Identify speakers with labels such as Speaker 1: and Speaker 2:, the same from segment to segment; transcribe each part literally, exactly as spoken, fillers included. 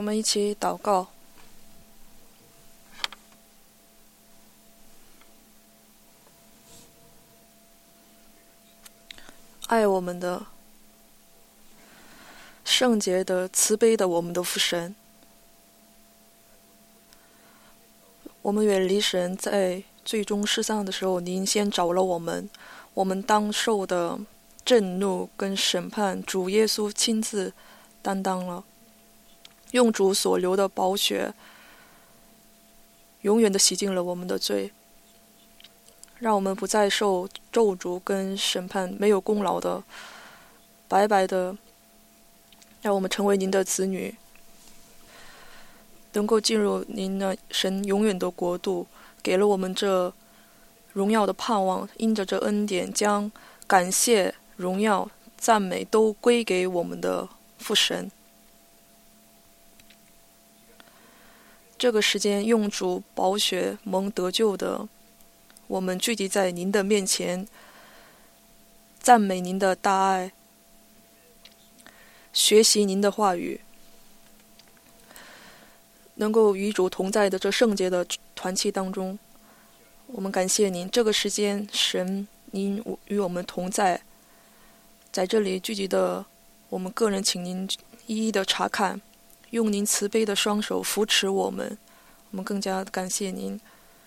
Speaker 1: 们一起祷告。爱我们的、圣洁的、慈悲的我们的父神，我们远离神，在最终世上的时候，您先找了我们，我们当受的震怒跟审判，主耶稣亲自担当了，用主所流的宝血，永远的洗净了我们的罪，让我们不再受咒诅跟审判，没有功劳的，白白的，让我们成为您的子女，能够进入您的神永远的国度，给了我们这荣耀的盼望，因着这恩典，将感谢、荣耀、赞美都归给我们的父神。这个时间用主宝血蒙得救的我们聚集在您的面前，赞美您的大爱，学习您的话语，能够与主同在的这圣洁的团契当中，我们感谢您。这个时间神您与我们同在，在这里聚集的我们个人，请您一一的查看，用您慈悲的双手扶持我们，我们更加感谢您。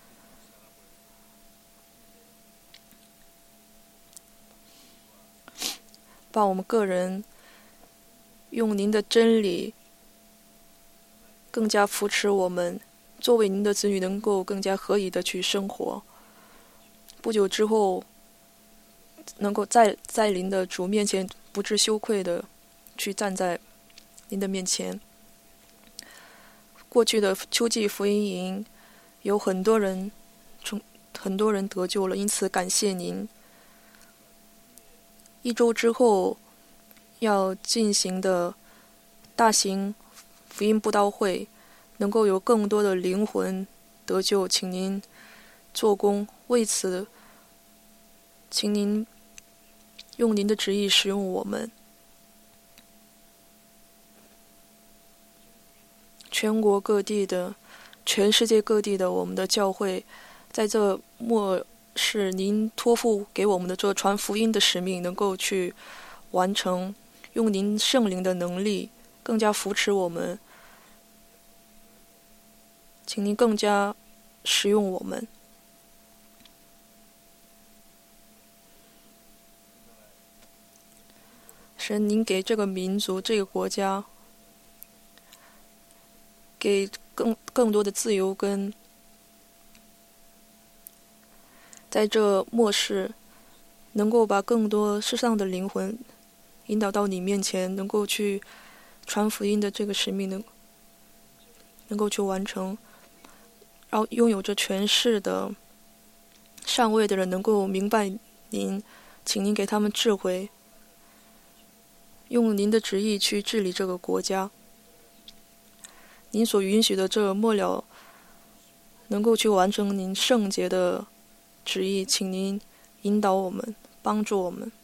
Speaker 1: 把我们个人用您的真理更加扶持我们，作为您的子女能够更加合宜的去生活。不久之后能够在在您的主面前不知羞愧的去站在您的面前。过去的秋季福音营有很多人从很多人得救了，因此感谢您。一周之后要进行的大型福音布道会，能够有更多的灵魂得救，请您做工，为此请您用您的旨意使用我们。全国各地的、全世界各地的我们的教会，在这末世您托付给我们的这传福音的使命能够去完成，用您圣灵的能力更加扶持我们，请您更加使用我们。神，您给这个民族、这个国家给更更多的自由，跟在这末世能够把更多世上的灵魂引导到你面前，能够去传福音的这个使命能能够去完成，然后拥有着权势的上位的人能够明白您，请您给他们智慧，用您的旨意去治理这个国家。您所允许的这末了能够去完成您圣洁的旨意，请您引导我们，帮助我们。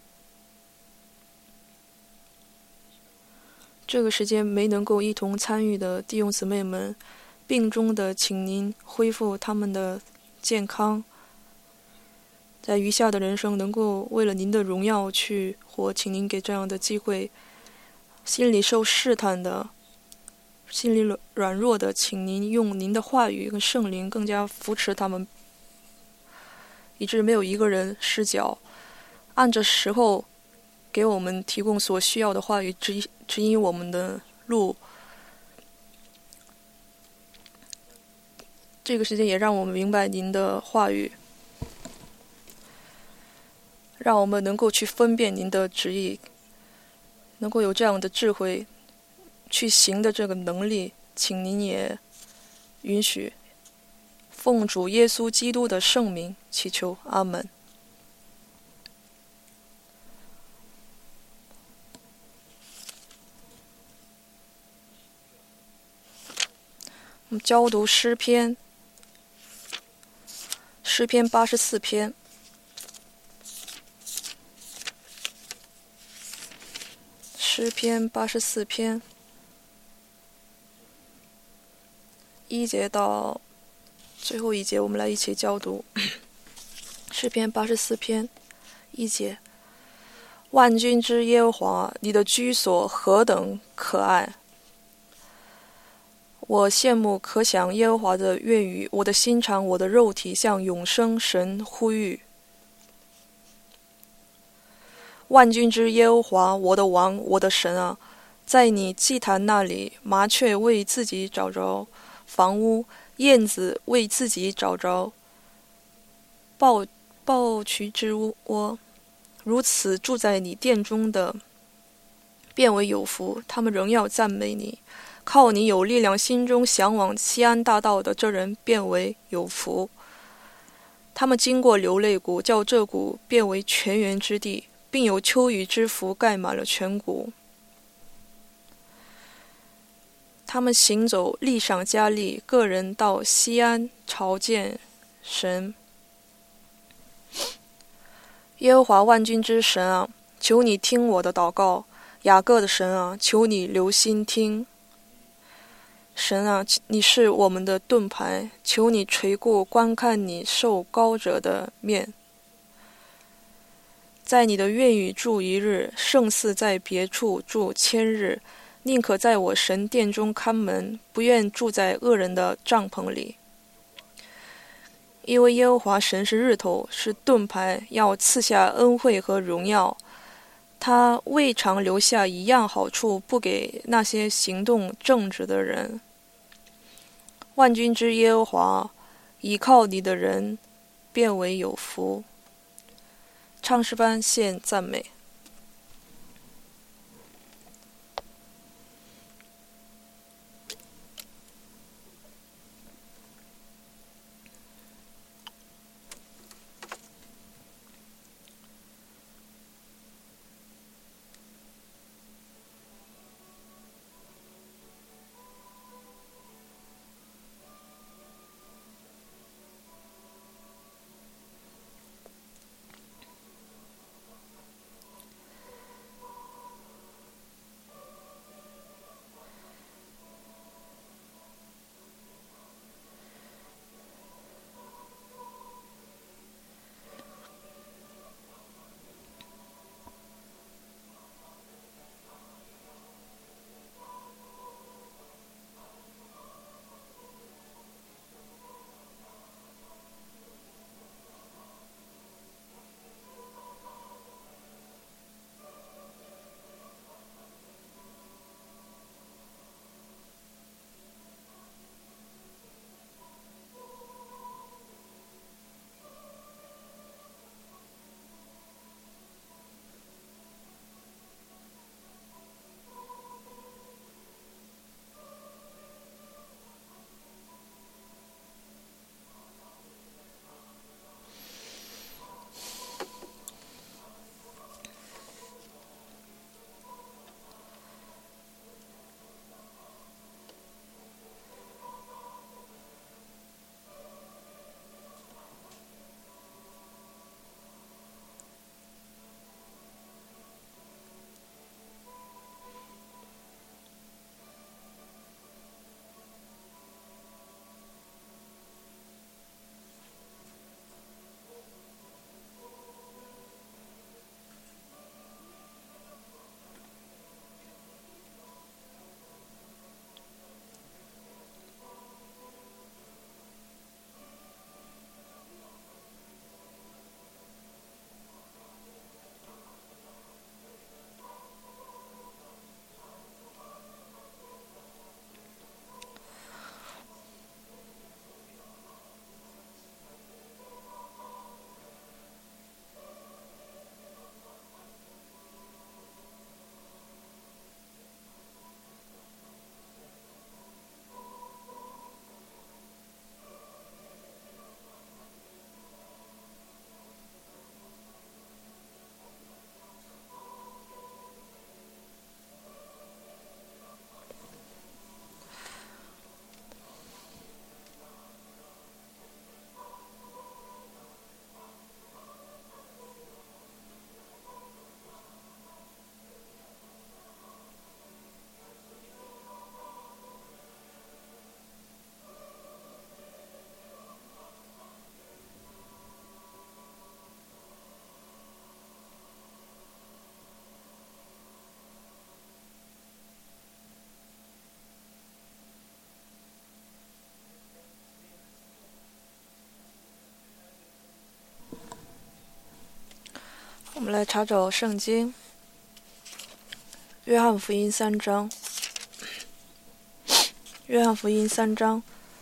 Speaker 1: 这个时间没能够一同参与的弟兄姊妹们，病中的请您恢复他们的健康，在余下的人生能够为了您的荣耀去活，请您给这样的机会。心里受试探的、心里软弱的，请您用您的话语跟圣灵更加扶持他们，以致没有一个人失脚，按着时候给我们提供所需要的话语，指指引我们的路。这个时间也让我们明白您的话语，让我们能够去分辨您的旨意，能够有这样的智慧去行的这个能力，请您也允许。奉主耶稣基督的圣名祈求，阿门。我们教读诗篇，诗篇八十四篇。诗篇八十四篇。 一节到最后一节，我们来一起教读诗篇八十四篇一节。万军之耶和华，你的居所何等可爱！我羡慕可想耶和华的愿语，我的心肠，我的肉体向永生神呼吁。万军之耶和华，我的王，我的神啊，在你祭坛那里，麻雀为自己找着房屋，燕子为自己找着抱抱渠之窝，如此住在你殿中的，变为有福。他们仍要赞美你，靠你有力量，心中向往西安大道的这人变为有福。他们经过流泪谷，叫这谷变为泉源之地，并有秋雨之福盖满了全谷。他们行走，力上加力，个人到西安朝见神。耶和华万军之神啊，求你听我的祷告；雅各的神啊，求你留心听。神啊，你是我们的盾牌，求你垂顾观看你受膏者的面。在你的愿语住一日，胜似在别处住千日。宁可在我神殿中看门，不愿住在恶人的帐篷里。因为耶和华神是日头，是盾牌，要赐下恩惠和荣耀。他未尝留下一样好处不给那些行动正直的人。万军之耶和华，倚靠你的人变为有福。唱诗班献赞美。 我们来查找圣经，约翰福音三章。约翰福音三章。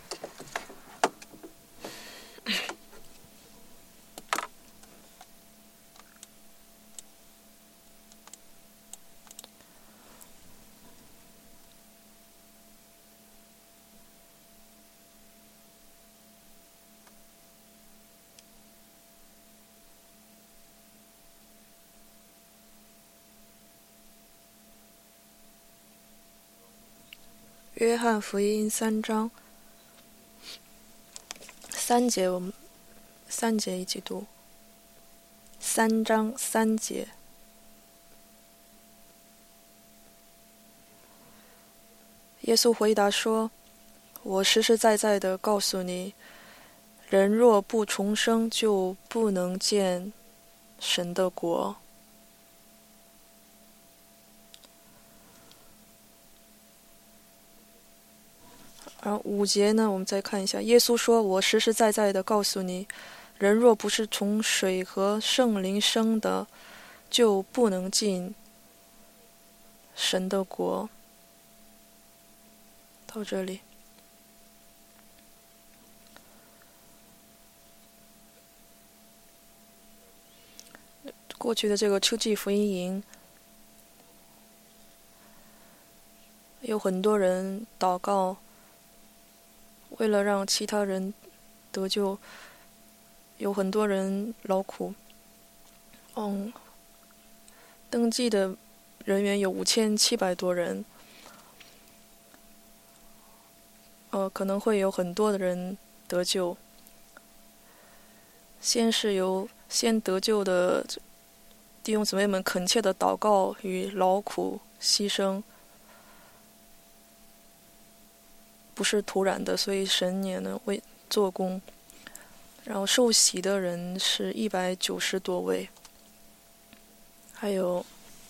Speaker 1: 约翰福音三章三节，我们三节一起读。三章三节。耶稣回答说：“我实实在在的告诉你，人若不重生，就不能见神的国。”然后五节呢，我们再看一下。耶稣说：“我实实在在的告诉你，人若不是从水和圣灵生的，就不能进神的国。”到这里。过去的这个秋季福音营，有很多人祷告，为了让其他人得救，有很多人劳苦。嗯，登记的人员有五千七百多人。呃，可能会有很多的人得救。先是由先得救的弟兄姊妹们恳切的祷告与劳苦牺牲，不是突然的，所以神也能为做工。然后受洗的人是一百九十多位，还有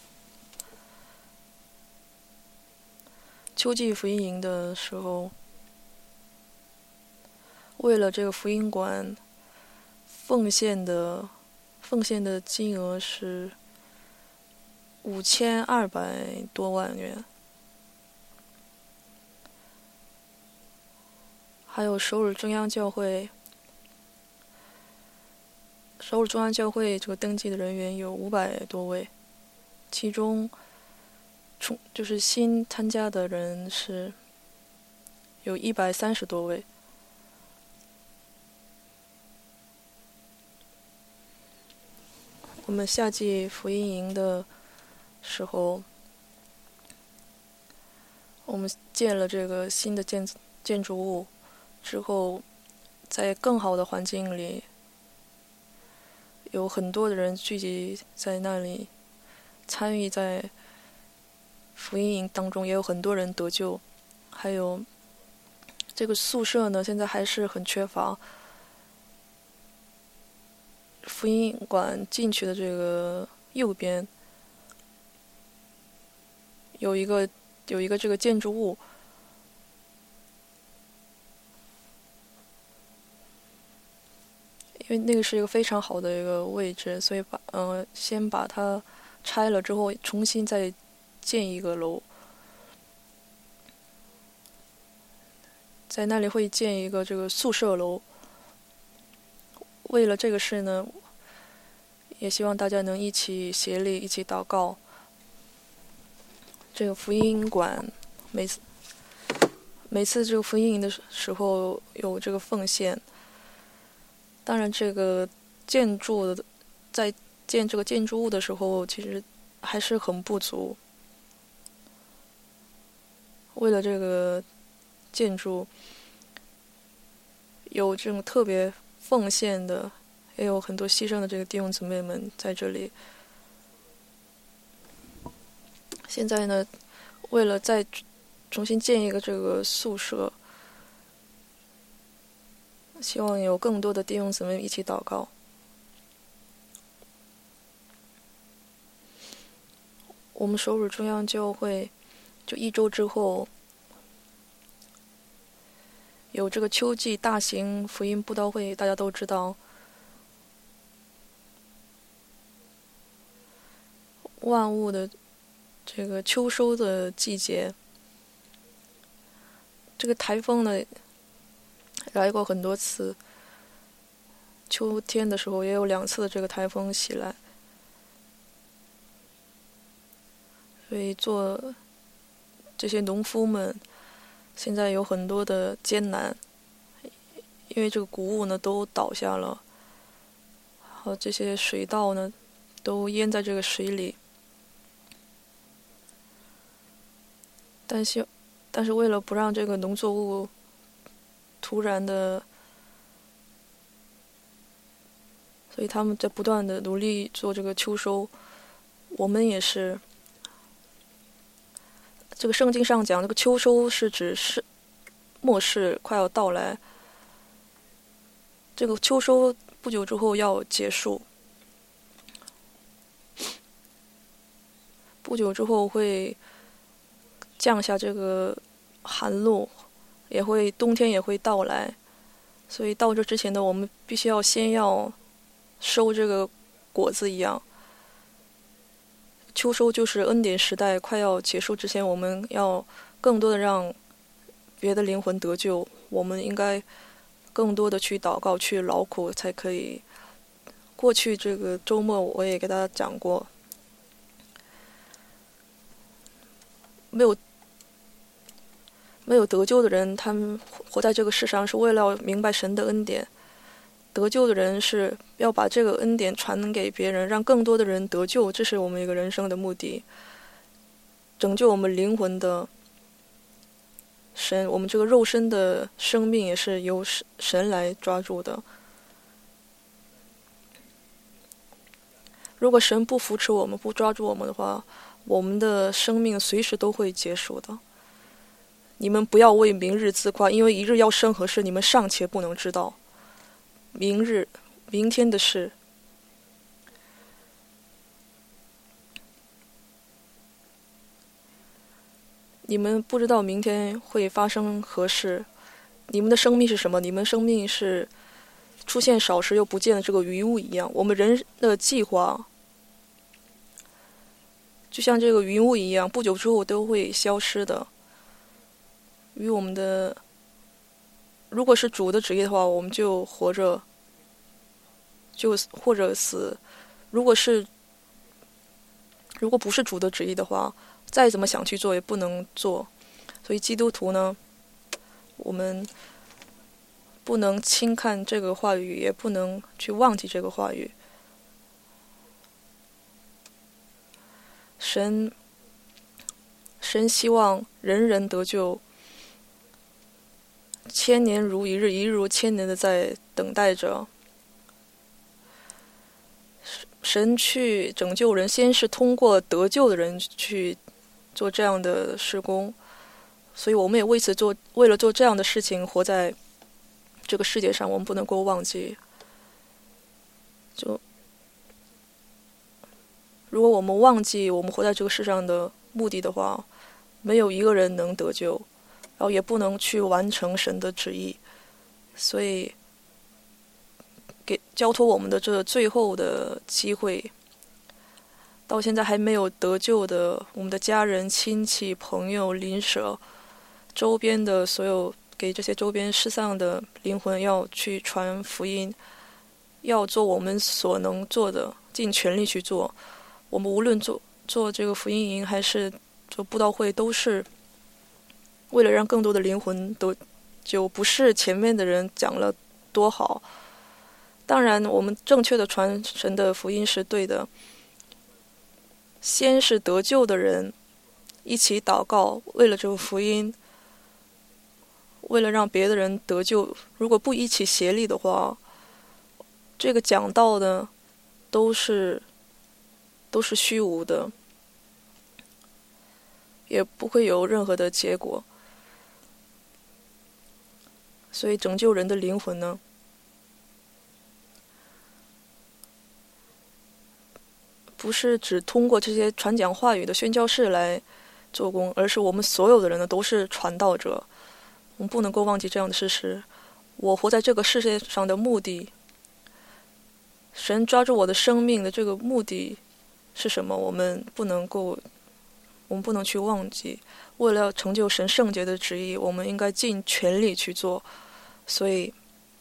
Speaker 1: 秋季福音营的时候，为了这个福音馆奉献的奉献的金额是五千二百多万元。还有首尔中央教会，首尔中央教会这个登记的人员有五百多位，其中从就是新参加的人是有一百三十多位。我们夏季福音营的时候，我们建了这个新的建建筑物之后，在更好的环境里，有很多的人聚集在那里，参与在福音营当中，也有很多人得救。还有这个宿舍呢，现在还是很缺乏。福音馆进去的这个右边有一个有一个这个建筑物，因为那个是一个非常好的一个位置，所以把呃先把它拆了之后，重新再建一个楼，在那里会建一个这个宿舍楼。为了这个事呢，也希望大家能一起协力，一起祷告。这个福音馆每次每次这个福音营的时候有这个奉献。当然，这个建筑的在建这个建筑物的时候，其实还是很不足。为了这个建筑，有这种特别奉献的，也有很多牺牲的这个弟兄姊妹们在这里。现在呢，为了再重新建一个这个宿舍，希望有更多的弟兄姊妹一起祷告。我们首尔中央教会就一周之后有这个秋季大型福音布道会，大家都知道。 万物的这个秋收的季节。这个台风呢来过很多次，秋天的时候也有两次的这个台风袭来，所以做这些农夫们现在有很多的艰难，因为这个谷物呢都倒下了，和这些水稻呢都淹在这个水里。但是但是为了不让这个农作物突然的，所以他们在不断的努力做这个秋收。我们也是，这个圣经上讲这个秋收是指是末世快要到来，这个秋收不久之后要结束，不久之后会降下这个寒露，也会冬天也会到来，所以到这之前呢，我们必须要先要收这个果子一样。秋收就是恩典时代快要结束之前，我们要更多的让别的灵魂得救，我们应该更多的去祷告去劳苦才可以。过去这个周末我也给大家讲过，没有没有得救的人，他们活在这个世上是为了要明白神的恩典。得救的人是要把这个恩典传给别人，让更多的人得救，这是我们一个人生的目的。拯救我们灵魂的神，我们这个肉身的生命也是由神来抓住的。如果神不扶持我们，不抓住我们的话，我们的生命随时都会结束的。你们不要为明日自夸，因为一日要生何事，你们尚且不能知道。明日，明天的事，你们不知道明天会发生何事。你们的生命是什么？你们生命是出现少时又不见的这个云雾一样。我们人的计划就像这个云雾一样，不久之后都会消失的。与我们的，如果是主的旨意的话，我们就活着，就或者死；如果是，如果不是主的旨意的话，再怎么想去做也不能做。所以基督徒呢，我们不能轻看这个话语，也不能去忘记这个话语。神，神希望人人得救。千年如一日，一日如千年的在等待着神去拯救人，先是通过得救的人去做这样的事工，所以我们也为此做，为了做这样的事情活在这个世界上，我们不能够忘记。就如果我们忘记我们活在这个世上的目的的话，没有一个人能得救，然后也不能去完成神的旨意。所以给交托我们的这最后的机会，到现在还没有得救的我们的家人、亲戚、朋友、邻舍、周边的所有，给这些周边失丧的灵魂要去传福音，要做我们所能做的，尽全力去做。我们无论做做这个福音营还是做布道会，都是为了让更多的灵魂都，就不是前面的人讲了多好。当然我们正确的传神的福音是对的，先是得救的人一起祷告，为了这个福音，为了让别的人得救。如果不一起协力的话，这个讲道呢都是都是虚无的，也不会有任何的结果。所以拯救人的灵魂呢，不是只通过这些传讲话语的宣教士来做工，而是我们所有的人呢都是传道者。我们不能够忘记这样的事实。我活在这个世界上的目的，神抓住我的生命的这个目的， 是什么，我们不能够，我们不能去忘记。为了成就神圣洁的旨意，我们应该尽全力去做。所以，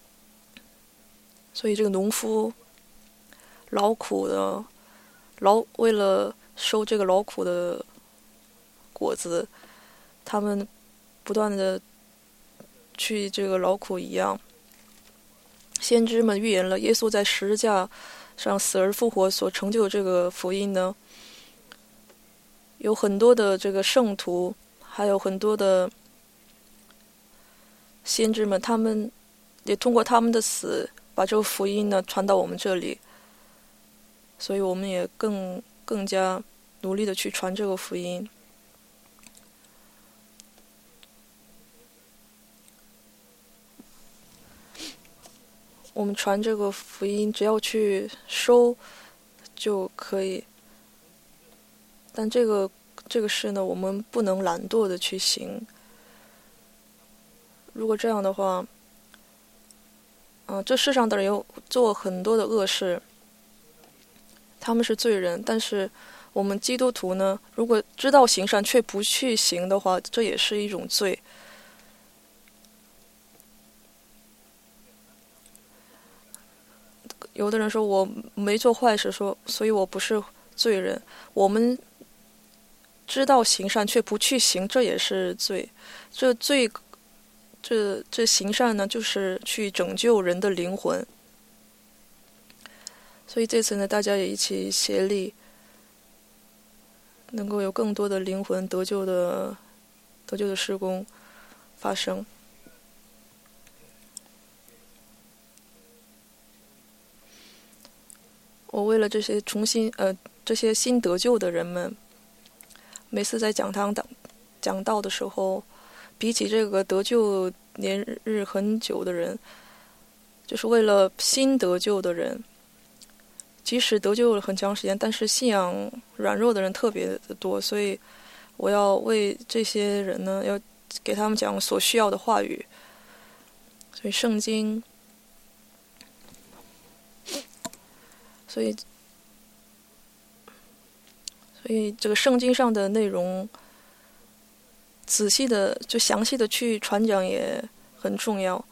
Speaker 1: 所以这个农夫劳苦的劳，为了收这个劳苦的果子，他们不断的去这个劳苦一样。先知们预言了耶稣在十字架上死而复活所成就的这个福音呢，有很多的这个圣徒，还有很多的先知们，他们也通过他们的死，把这个福音呢传到我们这里。所以我们也更更加努力的去传这个福音。我们传这个福音，只要去收就可以。但这个这个事呢，我们不能懒惰的去行。如果这样的话，嗯、呃，这世上的人有做很多的恶事，他们是罪人。但是我们基督徒呢，如果知道行善却不去行的话，这也是一种罪。有的人说我没做坏事，说所以我不是罪人。我们知道行善却不去行，这也是罪。这罪，这这行善呢，就是去拯救人的灵魂。所以这次呢，大家也一起协力，能够有更多的灵魂得救的得救的事工发生。我为了这些重新呃这些新得救的人们，每次在讲堂讲讲道的时候，比起这个得救年日很久的人，就是为了新得救的人，即使得救了很长时间，但是信仰软弱的人特别的多，所以我要为这些人呢，要给他们讲所需要的话语。所以圣经，所以所以这个圣经上的内容，仔细的就详细的去传讲也很重要。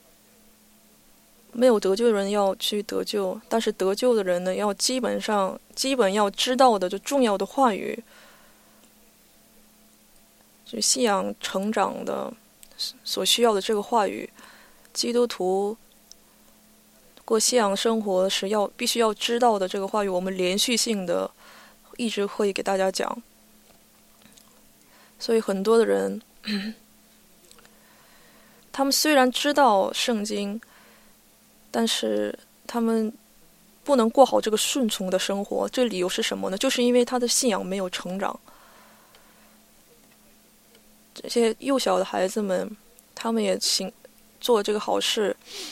Speaker 1: 没有得救的人要去得救，但是得救的人呢，要基本上基本要知道的就重要的话语，就信仰成长的所需要的这个话语。基督徒过信仰生活时要必须要知道的这个话语，我们连续性的一直会给大家讲。所以很多的人，他们虽然知道圣经，但是他们不能过好这个顺从的生活。这理由是什么呢？就是因为他的信仰没有成长。这些幼小的孩子们，他们也行做这个好事，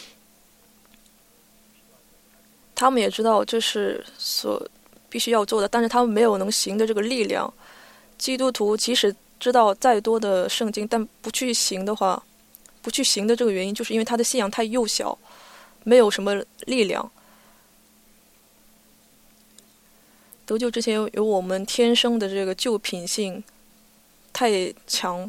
Speaker 1: 他们也知道这是所必须要做的，但是他们没有能行的这个力量。基督徒即使知道再多的圣经，但不去行的话，不去行的这个原因，就是因为他的信仰太幼小，没有什么力量。得救之前有我们天生的这个旧品性太强，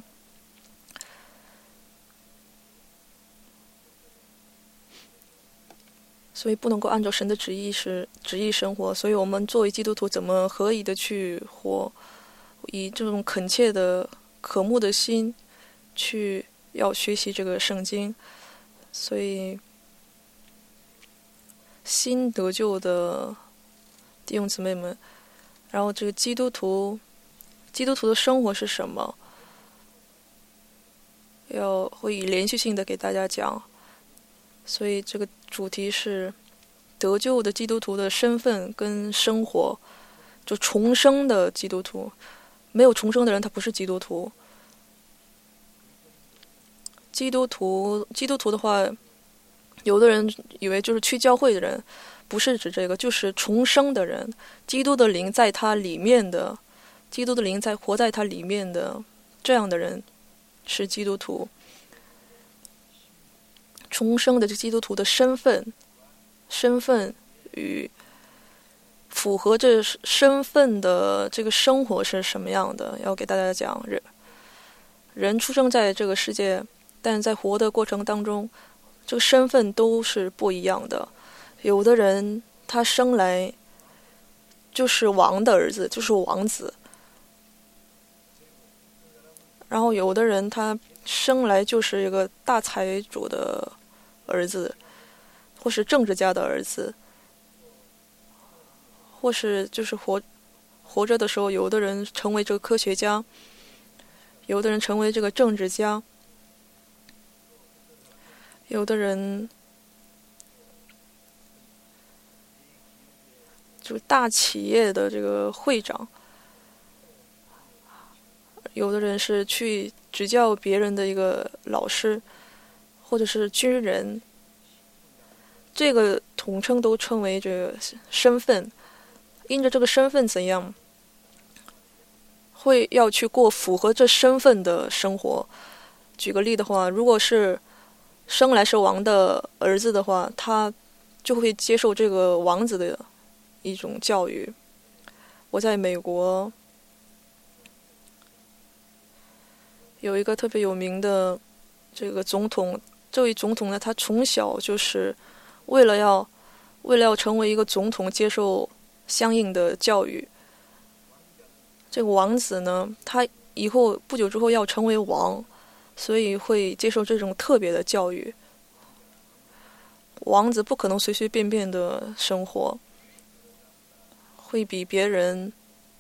Speaker 1: 所以不能够按照神的旨意是旨意生活。所以我们作为基督徒，怎么合宜的去活，以这种恳切的渴慕的心去要学习这个圣经。所以新得救的弟兄姊妹们，然后这个基督徒基督徒的生活是什么，要会以连续性的给大家讲。所以这个主题是得救的基督徒的身份跟生活，就重生的基督徒。没有重生的人他不是基督徒。基督徒基督徒的话，有的人以为就是去教会的人，不是指这个，就是重生的人，基督的灵在他里面的，基督的灵在活在他里面的，这样的人是基督徒。重生的这基督徒的身份身份与符合这身份的这个生活是什么样的，要给大家讲。人人出生在这个世界，但在活的过程当中，这个身份都是不一样的。有的人他生来就是王的儿子，就是王子，然后有的人他生来就是一个大财主的儿子，或是政治家的儿子，或是就是活活着的时候，有的人成为这个科学家，有的人成为这个政治家，有的人就是大企业的这个会长，有的人是去指教别人的一个老师，或者是军人，这个统称都称为这个身份。因着这个身份怎样，会要去过符合这身份的生活。举个例的话，如果是生来是王的儿子的话，他就会接受这个王子的一种教育。我在美国有一个特别有名的这个总统，这位总统呢，他从小就是为了要为了要成为一个总统，接受相应的教育。这个王子呢，他以后不久之后要成为王，所以会接受这种特别的教育。王子不可能随随便便的生活，会比别人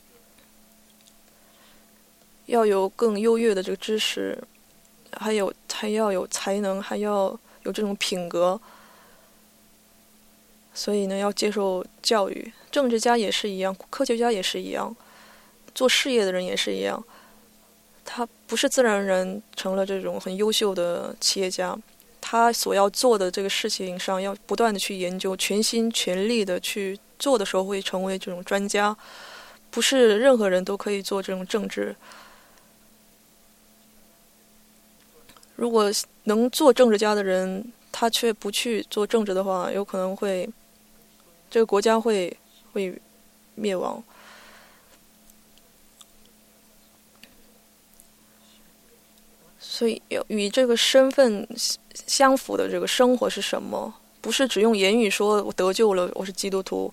Speaker 1: 要有更优越的这个知识，还有还要有才能，还要有这种品格。所以呢，要接受教育。政治家也是一样，科学家也是一样，做事业的人也是一样。他不是自然而然成了这种很优秀的企业家，他所要做的这个事情上要不断的去研究，全心全力的去做的时候会成为这种专家。不是任何人都可以做这种政治。如果能做政治家的人，他却不去做政治的话，有可能会这个国家会会灭亡。所以与这个身份相符的这个生活是什么？不是只用言语说我得救了，我是基督徒。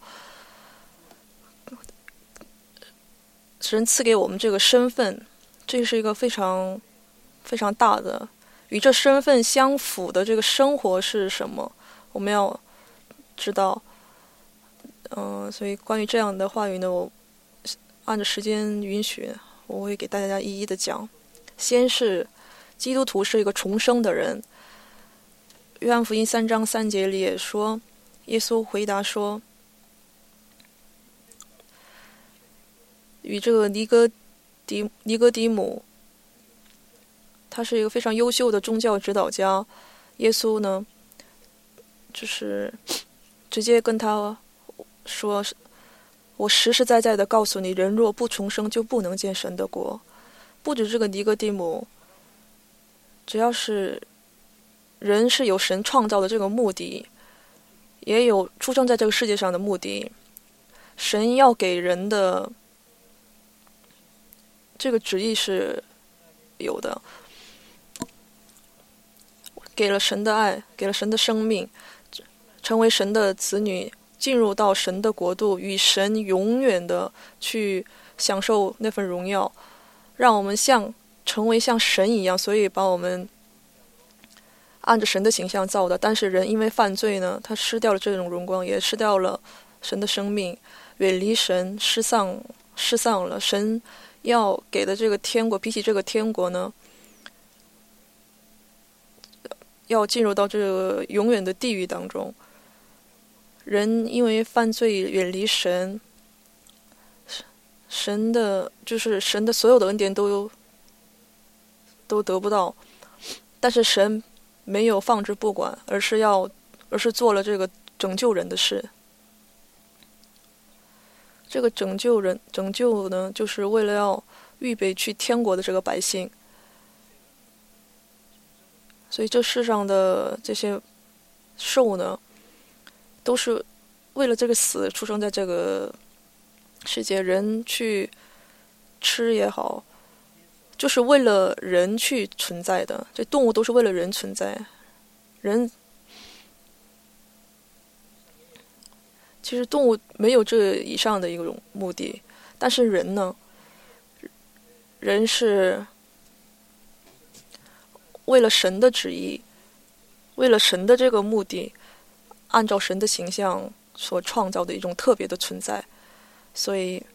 Speaker 1: 神赐给我们这个身份，这是一个非常非常大的，与这身份相符的这个生活是什么？我们要知道。嗯、呃，所以关于这样的话语呢，我按照时间允许，我会给大家一一的讲。先是基督徒是一个重生的人。约翰福音三章三节里也说，耶稣回答说，与这个尼哥底尼哥底母，他是一个非常优秀的宗教指导家。耶稣呢，就是直接跟他说，我实实在在的告诉你，人若不重生，就不能见神的国。不止这个尼哥底母，只要是人是有神创造的这个目的，也有出生在这个世界上的目的。神要给人的这个旨意是有的，给了神的爱，给了神的生命，成为神的子女，进入到神的国度，与神永远的去享受那份荣耀，让我们像成为像神一样。所以把我们按着神的形象造的，但是人因为犯罪呢，他失掉了这种荣光，也失掉了神的生命，远离神，失丧失丧了。神要给的这个天国，比起这个天国呢，要进入到这个永远的地狱当中。人因为犯罪远离神，神的就是神的所有的恩典都都得不到，但是神没有放置不管，而是要而是做了这个拯救人的事。这个拯救人拯救呢，就是为了要预备去天国的这个百姓。所以这世上的这些兽呢，都是为了这个死出生在这个世界，人去吃也好，就是为了人去存在的。这动物都是为了人存在，人其实动物没有这以上的一种目的，但是人呢，人是为了神的旨意，为了神的这个目的，按照神的形象所创造的一种特别的存在。所以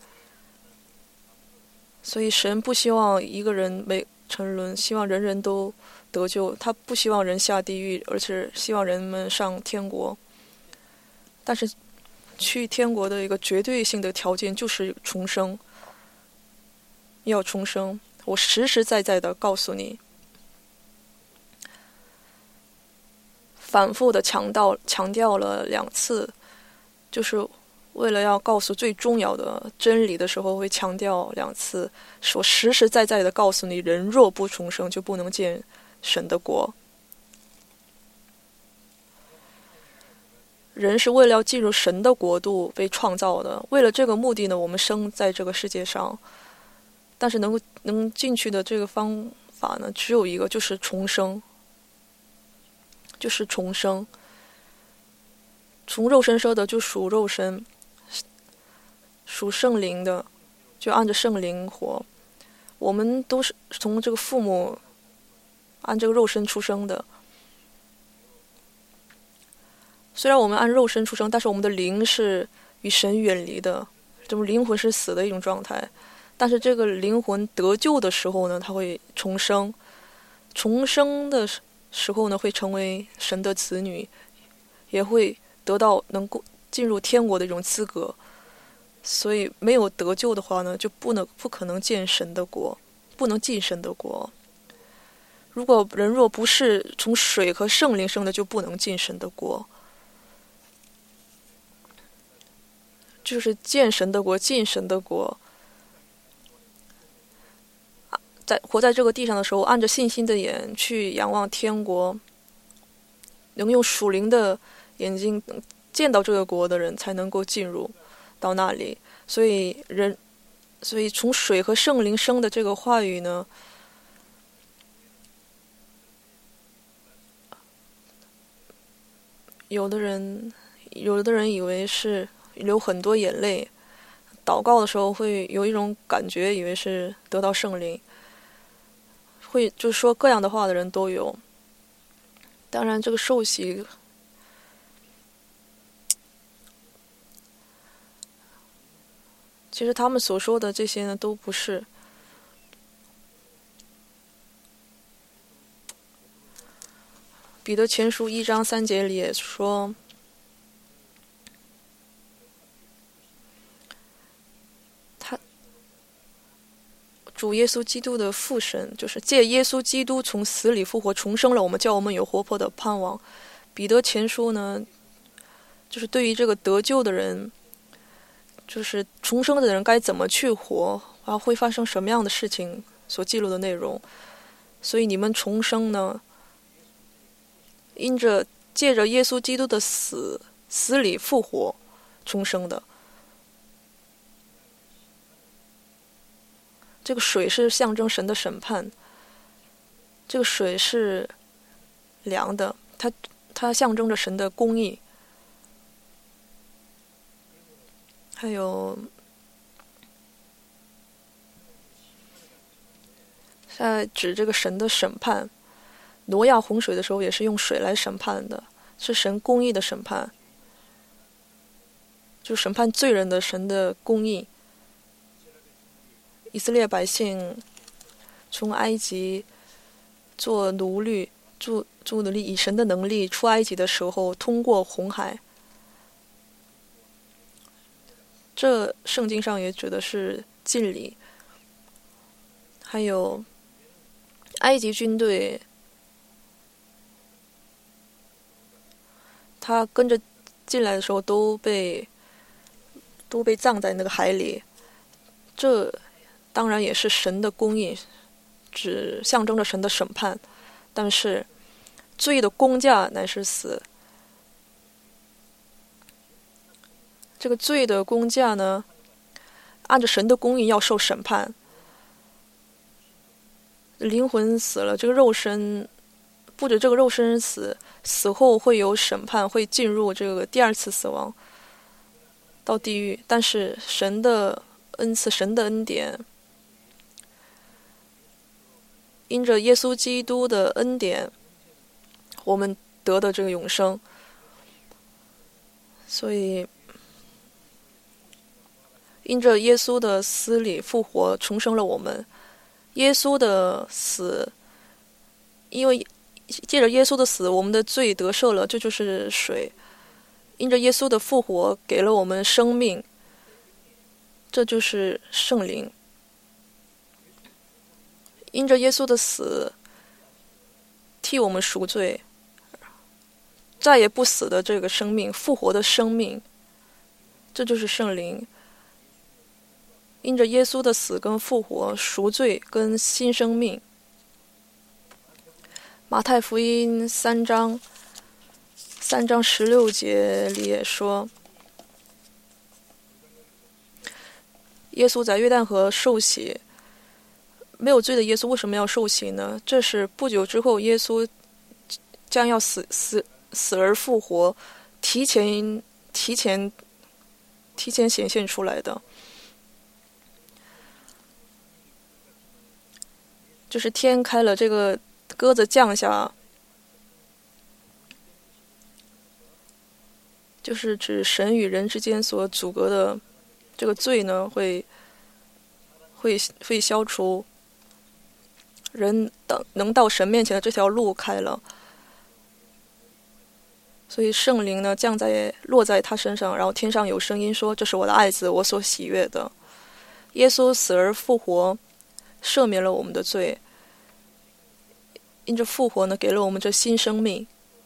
Speaker 1: 所以神不希望一个人没沉沦，希望人人都得救。他不希望人下地狱，而是希望人们上天国。但是去天国的一个绝对性的条件就是重生，要重生。我实实在在的告诉你，反复的强调强调了两次，就是为了要告诉最重要的真理的时候，会强调两次，说实实在在的告诉你，人若不重生，就不能见神的国。人是为了要进入神的国度被创造的，为了这个目的呢，我们生在这个世界上。但是能够能进去的这个方法呢，只有一个，就是重生，就是重生。从肉身生的就属肉身，属圣灵的就按着圣灵活。我们都是从这个父母按这个肉身出生的。虽然我们按肉身出生，但是我们的灵是与神远离的，这种灵魂是死的一种状态。但是这个灵魂得救的时候呢，它会重生，重生的时候呢，会成为神的子女，也会得到能够进入天国的一种资格。所以没有得救的话呢，就不能不可能见神的国，不能进神的国。如果人若不是从水和圣灵生的，就不能进神的国。就是见神的国，进神的国。在活在这个地上的时候，按着信心的眼去仰望天国，能用属灵的眼睛见到这个国的人，才能够进入到那里。所以人，所以从水和圣灵生的这个话语呢，有的人，有的人以为是流很多眼泪，祷告的时候会有一种感觉，以为是得到圣灵。会就说各样的话的人都有。当然这个受洗其实他们所说的这些呢，都不是。彼得前书一章三节里也说，主耶稣基督的父神，就是借耶稣基督从死里复活重生了我们，叫我们有活泼的盼望。彼得前书呢，就是对于这个得救的人，就是重生的人该怎么去活，然后会发生什么样的事情所记录的内容。所以你们重生呢，因着借着耶稣基督的死死里复活重生的。这个水是象征神的审判，这个水是凉的，它它象征着神的公义。还有在指这个神的审判，挪亚洪水的时候也是用水来审判的，是神公义的审判，就审判罪人的神的公义。以色列百姓从埃及做奴隶，做做奴隶，以神的能力出埃及的时候，通过红海。这圣经上也指的是敬礼。还有埃及军队，他跟着进来的时候都被都被葬在那个海里。这当然也是神的公义，只象征着神的审判。但是罪的工价乃是死。这个罪的工价呢， 按着神的公义要受审判。灵魂死了，这个肉身不止这个肉身死，死后会有审判，会进入这个第二次死亡，到地狱。但是神的恩赐，神的恩典，因着耶稣基督的恩典，我们得的这个永生。所以因着耶稣的死里复活，重生了我们。耶稣的死，因为借着耶稣的死，我们的罪得赦了，这就是水。因着耶稣的复活，给了我们生命，这就是圣灵。因着耶稣的死，替我们赎罪，再也不死的这个生命，复活的生命，这就是圣灵。因着耶稣的死跟复活，赎罪跟新生命。马太福音三章三章十六节里也说，耶稣在约旦河受洗，没有罪的耶稣为什么要受洗呢？这是不久之后耶稣将要死死死而复活，提前提前提前显现出来的。就是天开了，这个鸽子降下，就是指神与人之间所阻隔的这个罪呢，会会会消除，人等能到神面前的这条路开了。所以圣灵呢降在落在他身上，然后天上有声音说：“这是我的爱子，我所喜悦的。”耶稣死而复活，赦免了我们的罪，因着复活呢，给了我们这新生命。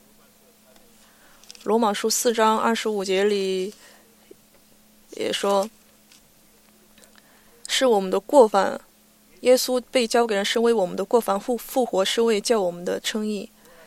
Speaker 1: 罗马书四章二十五节里也说，是我们的过犯，耶稣被交给人是为我们的过犯，复复活是为叫我们的称义。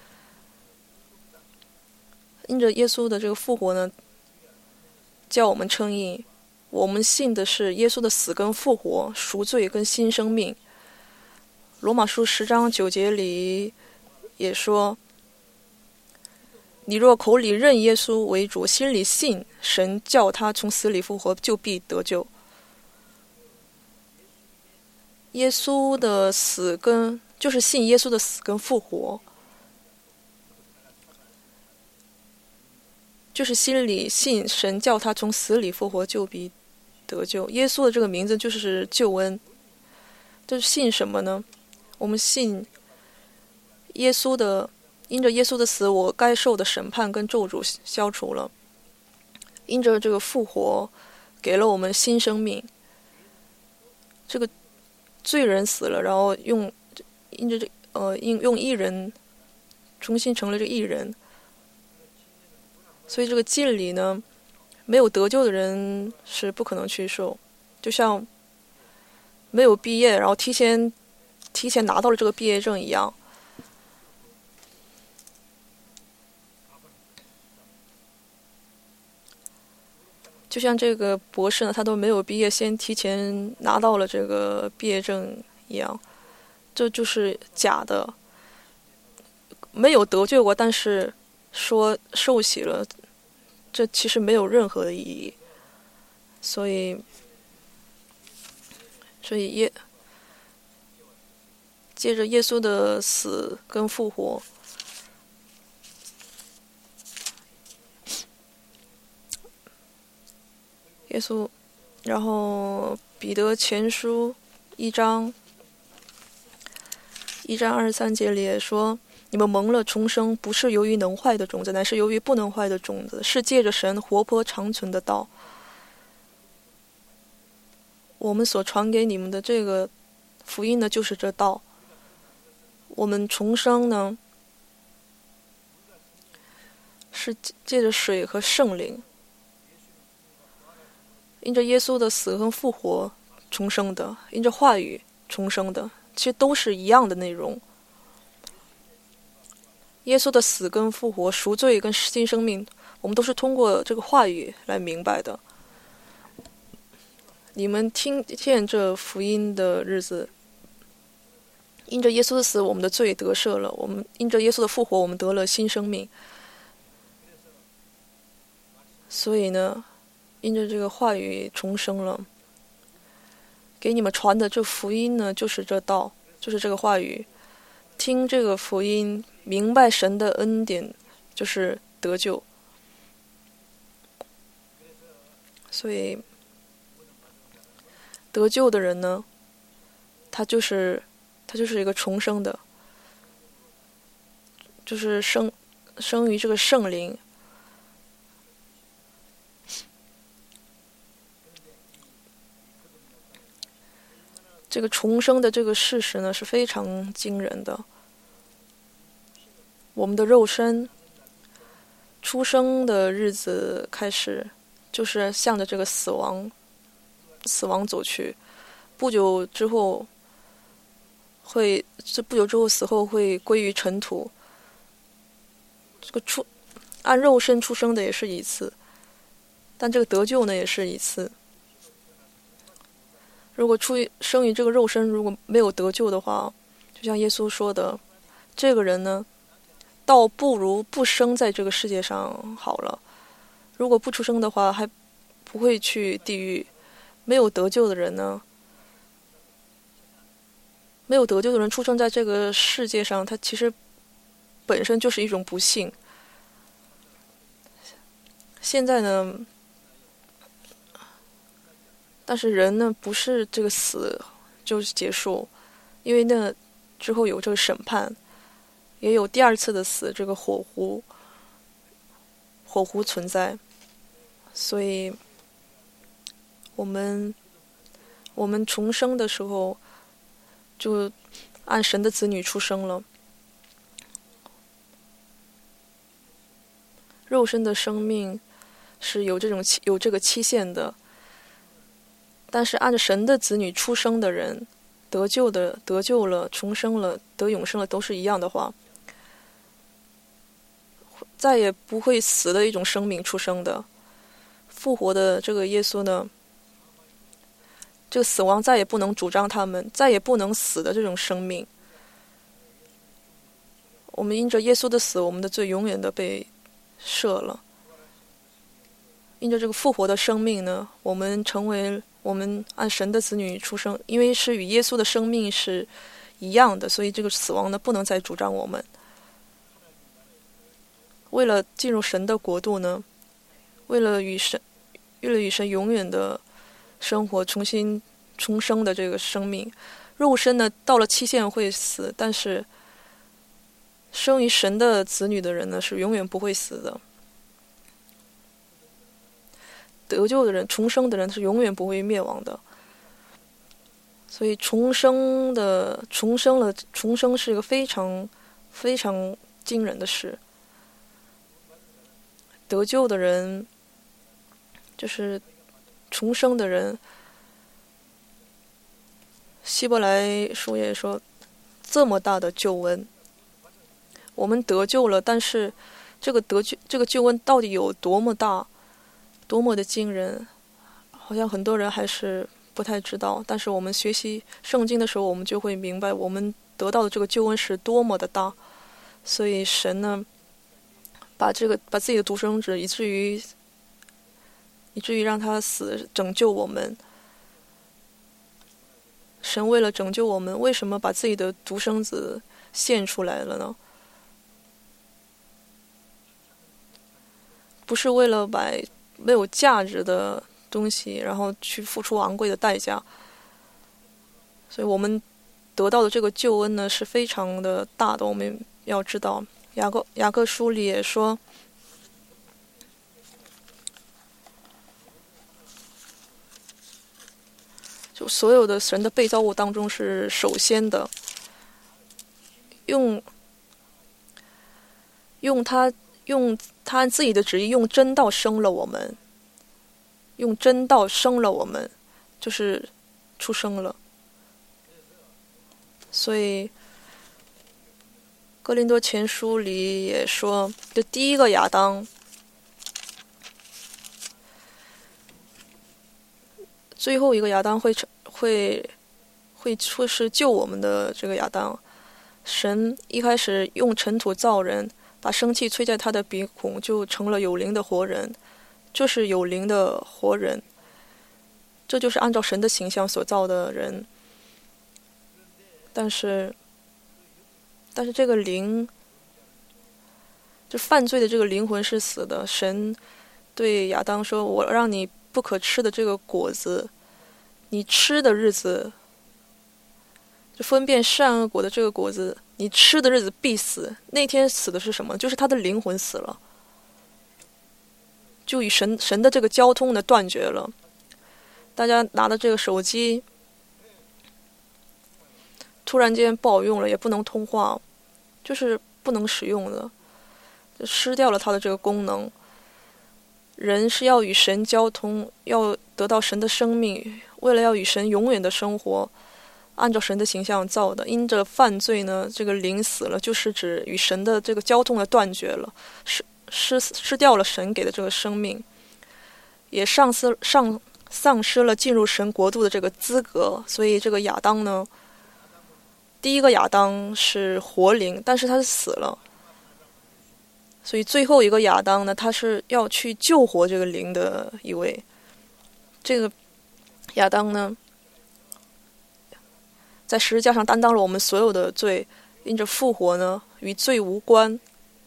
Speaker 1: 因着耶稣的这个复活呢，叫我们称义。我们信的是耶稣的死跟复活，赎罪跟新生命。罗马书十章九节里也说，你若口里认耶稣为主，心里信神叫他从死里复活，就必得救。耶稣的死跟就是信耶稣的死跟复活，就是心里信神叫他从死里复活，就必得救。耶稣的这个名字就是救恩。这是信什么呢？我们信耶稣的，因着耶稣的死，我该受的审判跟咒诅消除了。因着这个复活，给了我们新生命。这个罪人死了，然后用因着这呃用用义人重新成了这个义人。所以这个敬礼呢，没有得救的人是不可能去受。就像没有毕业，然后提前提前拿到了这个毕业证一样。就像这个博士呢，他都没有毕业，先提前拿到了这个毕业证一样，这就是假的。没有得罪过，但是说受洗了，这其实没有任何的意义。所以，所以耶借着耶稣的死跟复活，耶稣，然后彼得前书一章一章二十三节里也说，你们蒙了重生，不是由于能坏的种子，乃是由于不能坏的种子，是借着神活泼长存的道。我们所传给你们的这个福音呢，就是这道。我们重生呢，是借着水和圣灵，因着耶稣的死和复活重生的，因着话语重生的，其实都是一样的内容。耶稣的死跟复活、赎罪跟新生命，我们都是通过这个话语来明白的。 你们听见这福音的日子，因着耶稣的死，我们的罪得赦了；我们因着耶稣的复活，我们得了新生命。所以呢，因着这个话语重生了，给你们传的这福音呢，就是这道，就是这个话语。听这个福音，明白神的恩典，就是得救。所以得救的人呢，他就是他就是一个重生的，就是生生于这个圣灵。这个重生的这个事实呢，是非常惊人的。我们的肉身出生的日子开始，就是向着这个死亡死亡走去。不久之后会，这不久之后死后会归于尘土。这个出按肉身出生的也是一次，但这个得救呢也是一次。如果出于生于这个肉身，如果没有得救的话，就像耶稣说的，这个人呢，倒不如不生在这个世界上好了。如果不出生的话，还不会去地狱。没有得救的人呢，没有得救的人出生在这个世界上，他其实本身就是一种不幸。现在呢，但是人呢，不是这个死就结束，因为那之后有这个审判，也有第二次的死，这个火湖，火湖存在。所以，我们我们重生的时候，就按神的子女出生了。肉身的生命是有这种有这个期限的。但是按照神的子女出生的人，得救的得救了，重生了，得永生了，都是一样的话，再也不会死的一种生命出生的。复活的这个耶稣呢，这个死亡再也不能主张他们，再也不能死的这种生命。我们因着耶稣的死，我们的罪永远的被赦了。因着这个复活的生命呢，我们成为我们按神的子女出生，因为是与耶稣的生命是一样的，所以这个死亡呢不能再主张我们。为了进入神的国度呢，为了与神，为了与神永远的生活，重新重生的这个生命，肉身呢到了期限会死，但是生于神的子女的人呢是永远不会死的。得救的人，重生的人是永远不会灭亡的。所以重生的重生了，重生是一个非常非常惊人的事。得救的人，就是重生的人。希伯来书也说，这么大的救恩，我们得救了，但是这个得救这个救恩到底有多么大？多么的惊人，好像很多人还是不太知道。但是我们学习圣经的时候，我们就会明白，我们得到的这个救恩是多么的大。所以神呢，把这个把自己的独生子，以至于以至于让他死，拯救我们。神为了拯救我们，为什么把自己的独生子献出来了呢？不是为了把没有价值的东西，然后去付出昂贵的代价。所以我们得到的这个救恩呢，是非常的大的。我们要知道，雅各雅各书里也说，就所有的神的被造物当中是首先的，用用他用他按自己的旨意，用真道生了我们，用真道生了我们，就是出生了。所以哥林多前书里也说，就第一个亚当最后一个亚当会会会会是救我们的这个亚当。神一开始用尘土造人，把生气吹在他的鼻孔，就成了有灵的活人，就是有灵的活人，这就是按照神的形象所造的人。但是但是这个灵，就犯罪的这个灵魂是死的。神对亚当说，我让你不可吃的这个果子，你吃的日子，就分辨善恶果的这个果子，你吃的日子必死。那天死的是什么？就是他的灵魂死了，就与神神的这个交通呢断绝了。大家拿的这个手机突然间不好用了，也不能通话，就是不能使用的，就失掉了它的这个功能。人是要与神交通，要得到神的生命，为了要与神永远的生活，按照神的形象造的。因着犯罪呢，这个灵死了，就是指与神的这个交通的断绝了，失失失掉了神给的这个生命，也丧失上丧失了进入神国度的这个资格。所以这个亚当呢，第一个亚当是活灵，但是他是死了。所以最后一个亚当呢，他是要去救活这个灵的一位。这个亚当呢，在十字架上担当了我们所有的罪，因着复活呢，与罪无关，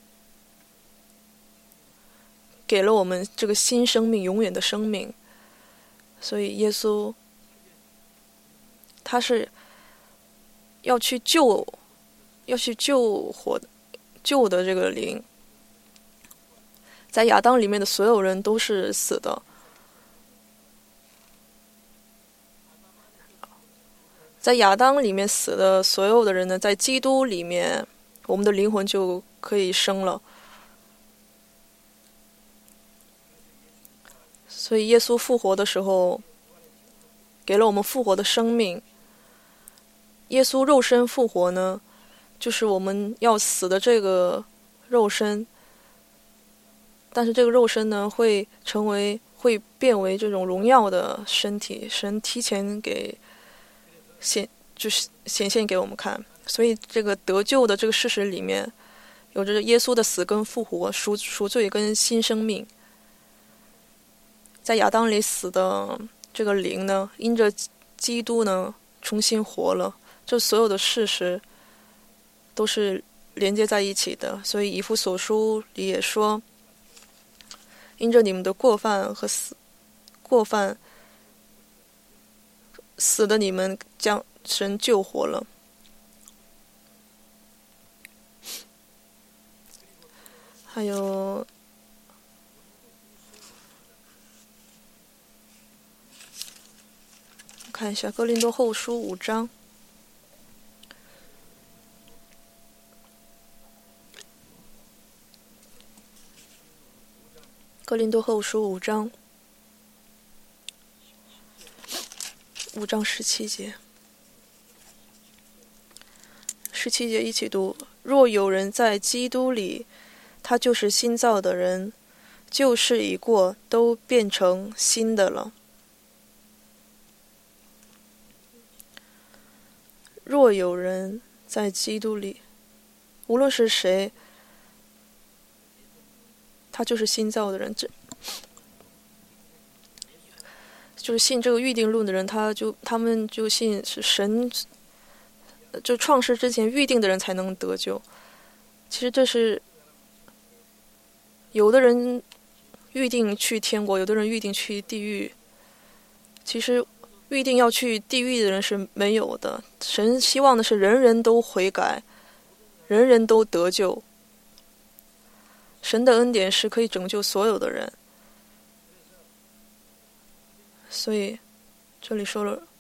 Speaker 1: 给了我们这个新生命，永远的生命。所以耶稣他是要去救，要去救活救的这个灵。在亚当里面的所有人都是死的，在亚当里面死的所有的人呢，在基督里面，我们的灵魂就可以生了。所以耶稣复活的时候，给了我们复活的生命。耶稣肉身复活呢，就是我们要死的这个肉身，但是这个肉身呢，会成为会变为这种荣耀的身体，神提前给显就是显现给我们看。所以这个得救的这个事实里面，有着耶稣的死跟复活、赎赎罪跟新生命。在亚当里死的这个灵呢，因着基督呢重新活了，这所有的事实都是连接在一起的。所以以弗所书里也说，因着你们的过犯和死过犯死的你们将神救活了。还有看一下哥林多后书五章，哥林多后书五章五章十七节，十七节一起读：若有人在基督里，他就是新造的人，旧事已过，都变成新的了。若有人在基督里，无论是谁，他就是新造的人。这就是信这个预定论的人，他就他们就信是神，就创世之前预定的人才能得救。其实这是有的人预定去天国，有的人预定去地狱。其实预定要去地狱的人是没有的，神希望的是人人都悔改，人人都得救。神的恩典是可以拯救所有的人。所以这里说了，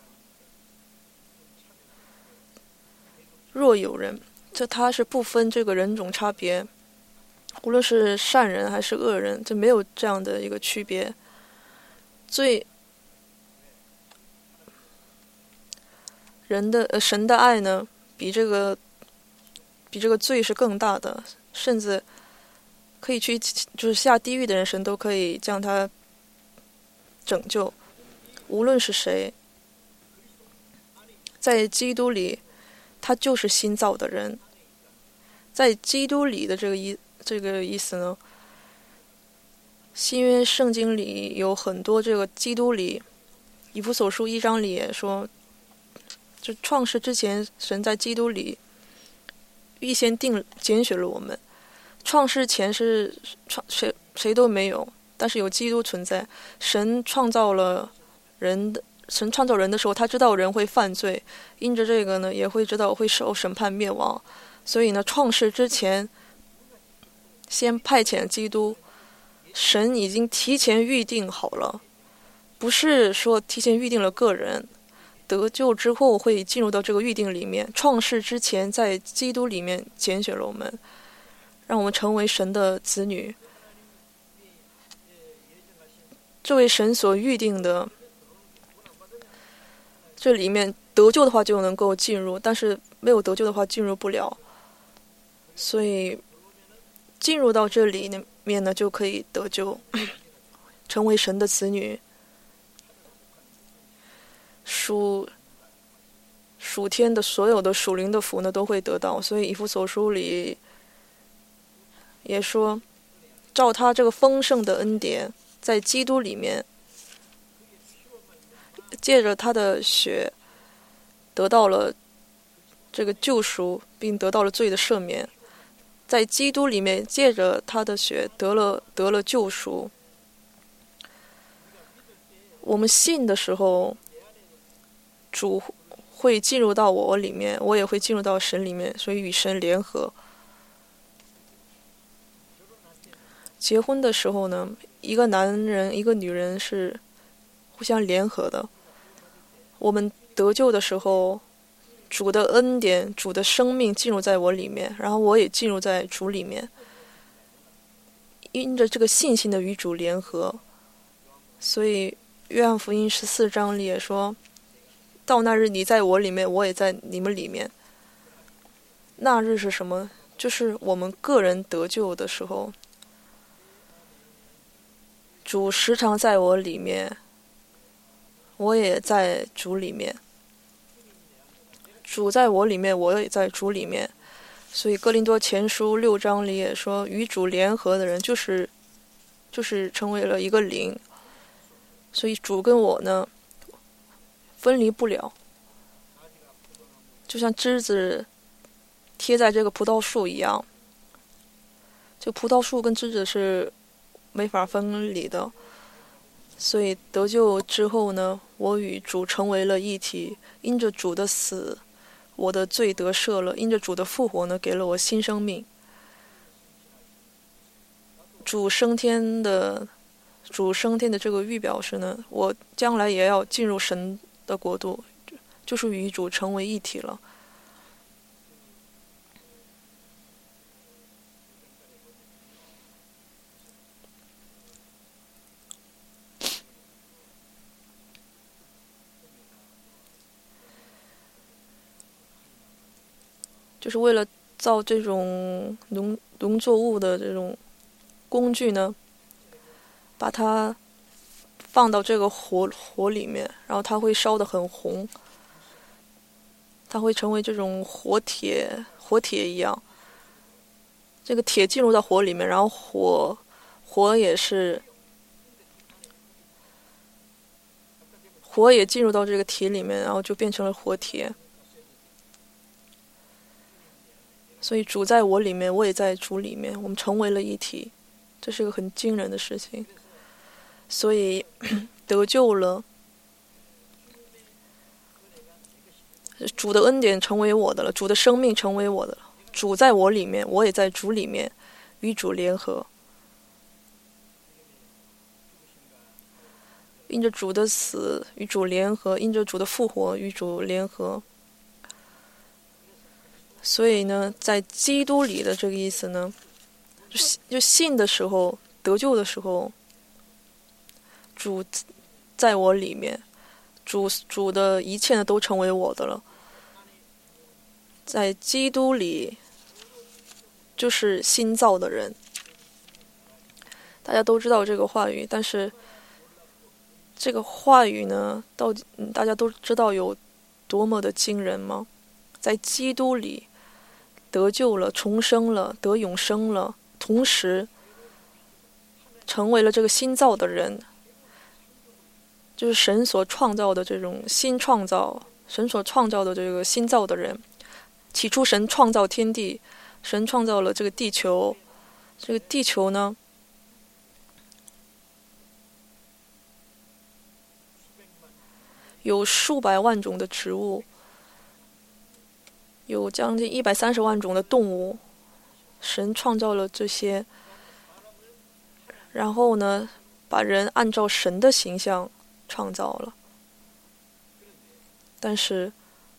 Speaker 1: 若有人，这他是不分这个人种差别，无论是善人还是恶人，这没有这样的一个区别。最人的呃神的爱呢，比这个比这个罪是更大的，甚至可以去就是下地狱的人，神都可以将他拯救。 无论是谁，在基督里，他就是新造的人。在基督里的这个意这个意思呢，新约圣经里有很多这个基督里，以弗所书一章里也说，就创世之前，神在基督里预先定拣选了我们。创世前是创谁谁都没有，但是有基督存在。神创造了人的，神创造人的时候，他知道人会犯罪，因着这个呢，也会知道会受审判灭亡。所以呢，创世之前，先派遣基督，神已经提前预定好了，不是说提前预定了个人得救之后会进入到这个预定里面。创世之前，在基督里面拣选了我们，让我们成为神的子女。这位神所预定的，这里面得救的话就能够进入，但是没有得救的话进入不了。所以进入到这里面呢，就可以得救，成为神的子女。属属天的所有的属灵的福呢，都会得到。所以以弗所书里也说，照他这个丰盛的恩典，在基督里面，借着他的血得到了这个救赎，并得到了罪的赦免。在基督里面，借着他的血得了得了救赎。我们信的时候，主会进入到我里面，我也会进入到神里面，所以与神联合。结婚的时候呢，一个男人一个女人是互相联合的。我们得救的时候，主的恩典，主的生命进入在我里面，然后我也进入在主里面，因着这个信心的与主联合。所以约翰福音十四章里也说，到那日你在我里面，我也在你们里面。那日是什么？就是我们个人得救的时候，主时常在我里面，我也在主里面。主在我里面，我也在主里面。所以哥林多前书六章里也说，与主联合的人就是就是成为了一个灵。所以主跟我呢分离不了，就像枝子贴在这个葡萄树一样。这葡萄树跟枝子是没法分离的。所以得救之后呢，我与主成为了一体。因着主的死，我的罪得赦了；因着主的复活呢，给了我新生命。主升天的主升天的这个预表示呢，我将来也要进入神的国度，就是与主成为一体了。就是为了造这种农农作物的这种工具呢，把它放到这个火火里面，然后它会烧得很红，它会成为这种火铁火铁一样。这个铁进入到火里面，然后火火也是火也进入到这个铁里面，然后就变成了火铁。所以主在我里面，我也在主里面，我们成为了一体，这是一个很惊人的事情。所以得救了，主的恩典成为我的了，主的生命成为我的了。主在我里面，我也在主里面，与主联合。因着主的死与主联合，因着主的复活与主联合。所以呢，在基督里的这个意思呢，就就信的时候，得救的时候，主在我里面，主主的一切呢都成为我的了。在基督里，就是新造的人。大家都知道这个话语，但是这个话语呢，到底大家都知道有多么的惊人吗？在基督里得救了，重生了，得永生了，同时成为了这个新造的人，就是神所创造的这种新创造，神所创造的这个新造的人。起初神创造天地，神创造了这个地球，这个地球呢，有数百万种的植物，有将近一百三十万种的动物，神创造了这些，然后呢，把人按照神的形象创造了。但是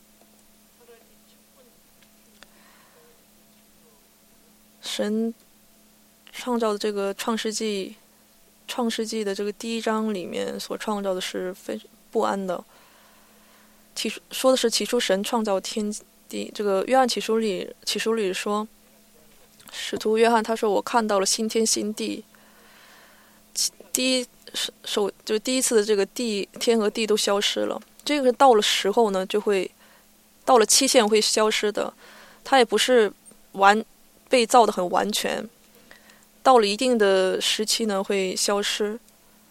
Speaker 1: 神创造的这个创世纪创世纪的这个第一章里面所创造的是非不安的。起初说的是起初神创造天地，这个约翰启书里启书里说，使徒约翰他说我看到了新天新地，第一首就第一次的这个地天和地都消失了，这个到了时候呢就会到了期限会消失的，它也不是完被造得很完全，到了一定的时期呢会消失，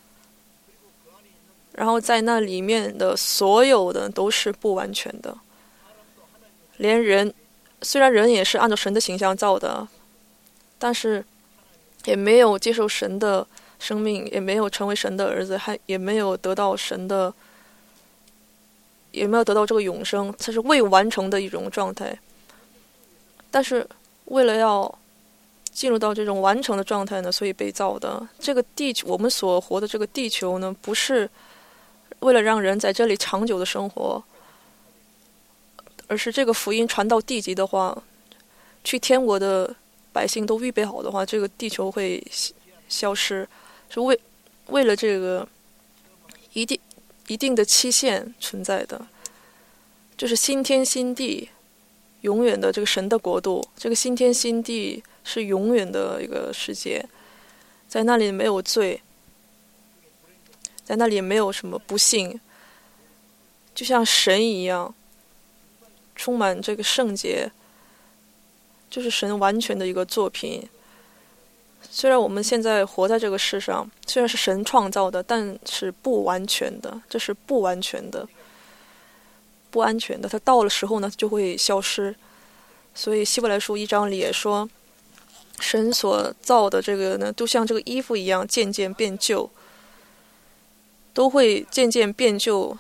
Speaker 1: 然后在那里面的所有的都是不完全的，连人虽然人也是按照神的形象造的，但是也没有接受神的生命，也没有成为神的儿子，还也没有得到神的也没有得到这个永生，它是未完成的一种状态。但是为了要进入到这种完成的状态呢，所以被造的。这个地球，我们所活的这个地球呢，不是为了让人在这里长久的生活，而是这个福音传到地极的话，去天国的百姓都预备好的话，这个地球会消失，是为为了这个一定一定的期限存在的，就是新天新地，永远的这个神的国度。这个新天新地是永远的一个世界，在那里没有罪，在那里没有什么不幸，就像神一样，充满这个圣洁，就是神完全的一个作品。虽然我们现在活在这个世上，虽然是神创造的，但是不完全的，这是不完全的，不安全的。它到了时候呢，就会消失。所以希伯来书一章里也说，神所造的这个呢，都像这个衣服一样，渐渐变旧，都会渐渐变旧。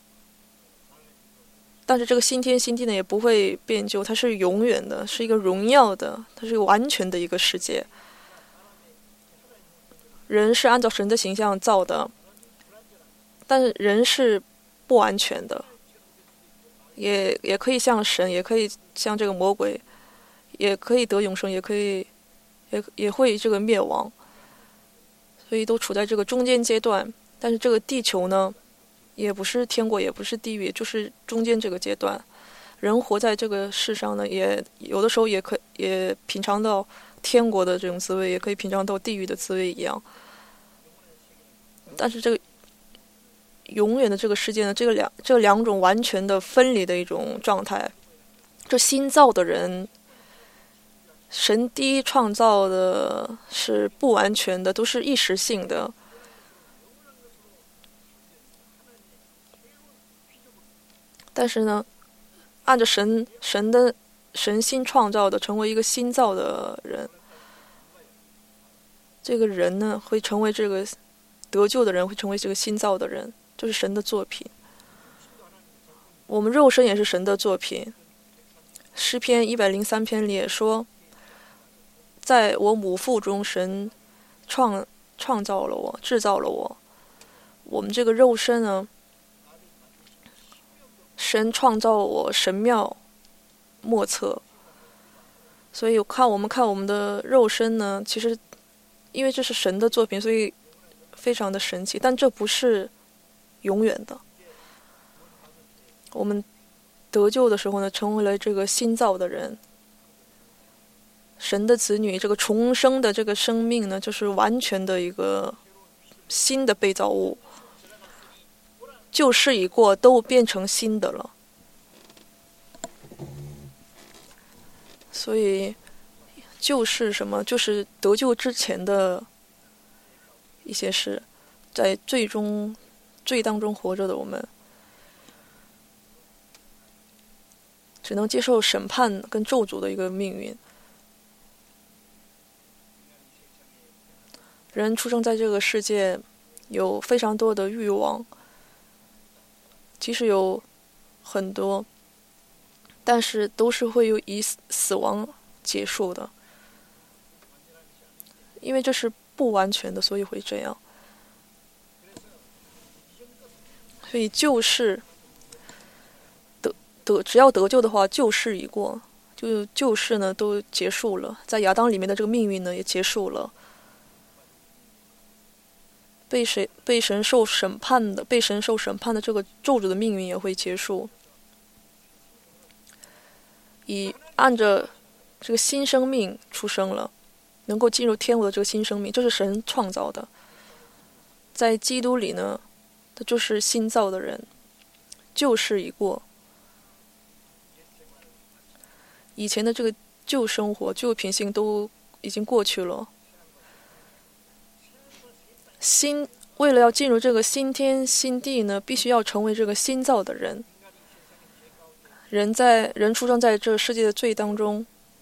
Speaker 1: 但是这个新天新地呢，也不会变旧，它是永远的，是一个荣耀的，它是一个完全的一个世界。人是按照神的形象造的，但是人是不完全的，也也可以像神，也可以像这个魔鬼，也可以得永生，也可以也也会这个灭亡，所以都处在这个中间阶段。但是这个地球呢，也不是天国，也不是地狱，就是中间这个阶段。人活在这个世上呢，也有的时候也可也品尝到天国的这种滋味，也可以品尝到地狱的滋味一样。但是这个永远的这个世界呢，这个两这两种完全的分离的一种状态。这新造的人，神第一创造的是不完全的，都是一时性的。但是呢，按照神神的神新创造的，成为一个新造的人，这个人呢，会成为这个得救的人，会成为这个新造的人，就是神的作品。我们肉身也是神的作品。诗篇一百零三篇里也说，在我母腹中，神创创造了我，制造了我。我们这个肉身呢，神创造我神妙莫测，所以看我们看我们的肉身呢，其实因为这是神的作品，所以非常的神奇，但这不是永远的。我们得救的时候呢，成为了这个新造的人，神的子女，这个重生的这个生命呢，就是完全的一个新的被造物。 旧事已过，都变成新的了。所以旧事什么，就是得救之前的一些事，在最终罪当中活着的我们，只能接受审判跟咒诅的一个命运。人出生在这个世界，有非常多的欲望，即使有很多，但是都是会有以死亡结束的，因为这是不完全的，所以会这样。所以旧事得得，只要得救的话，旧事已过，就旧事呢都结束了，在亚当里面的这个命运呢也结束了。被谁被神受审判的，被神受审判的这个咒诅的命运也会结束，以按着这个新生命出生了，能够进入天国的这个新生命，这是神创造的。在基督里呢，他就是新造的人，旧事已过，以前的这个旧生活、旧品性都已经过去了。新为了要进入这个新天新地呢，必须要成为这个新造的人。人在人出生在这世界的罪当中，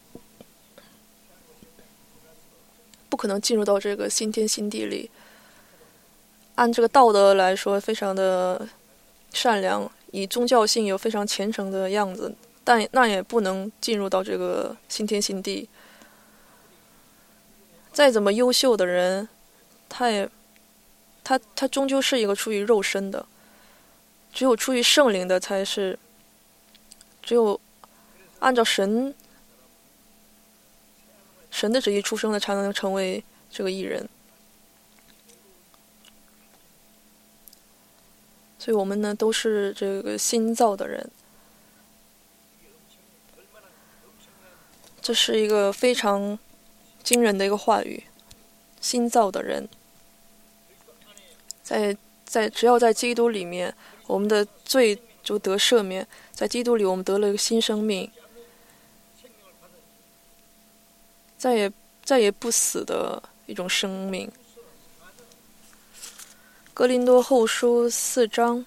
Speaker 1: 不可能进入到这个新天新地里。按这个道德来说，非常的善良，以宗教性有非常虔诚的样子，但那也不能进入到这个新天新地。再怎么优秀的人，他也他他终究是一个出于肉身的，只有出于圣灵的才是，只有按照神神的旨意出生的才能成为这个义人。所以我们呢都是这个新造的人，这是一个非常惊人的一个话语，新造的人。在在只要在基督里面，我们的罪就得赦免，在基督里我们得了一个新生命，再也再也不死的一种生命。哥林多后书四章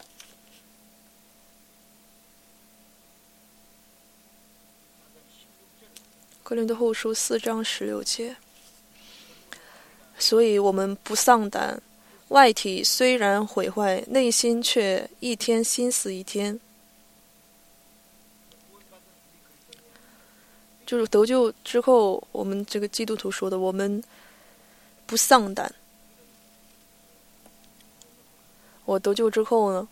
Speaker 1: 哥林多后书四章十六节，所以我们不丧胆，外体虽然毁坏，内心却一天新死一天。就是得救之后，我们这个基督徒说的，我们不丧胆。我得救之后呢，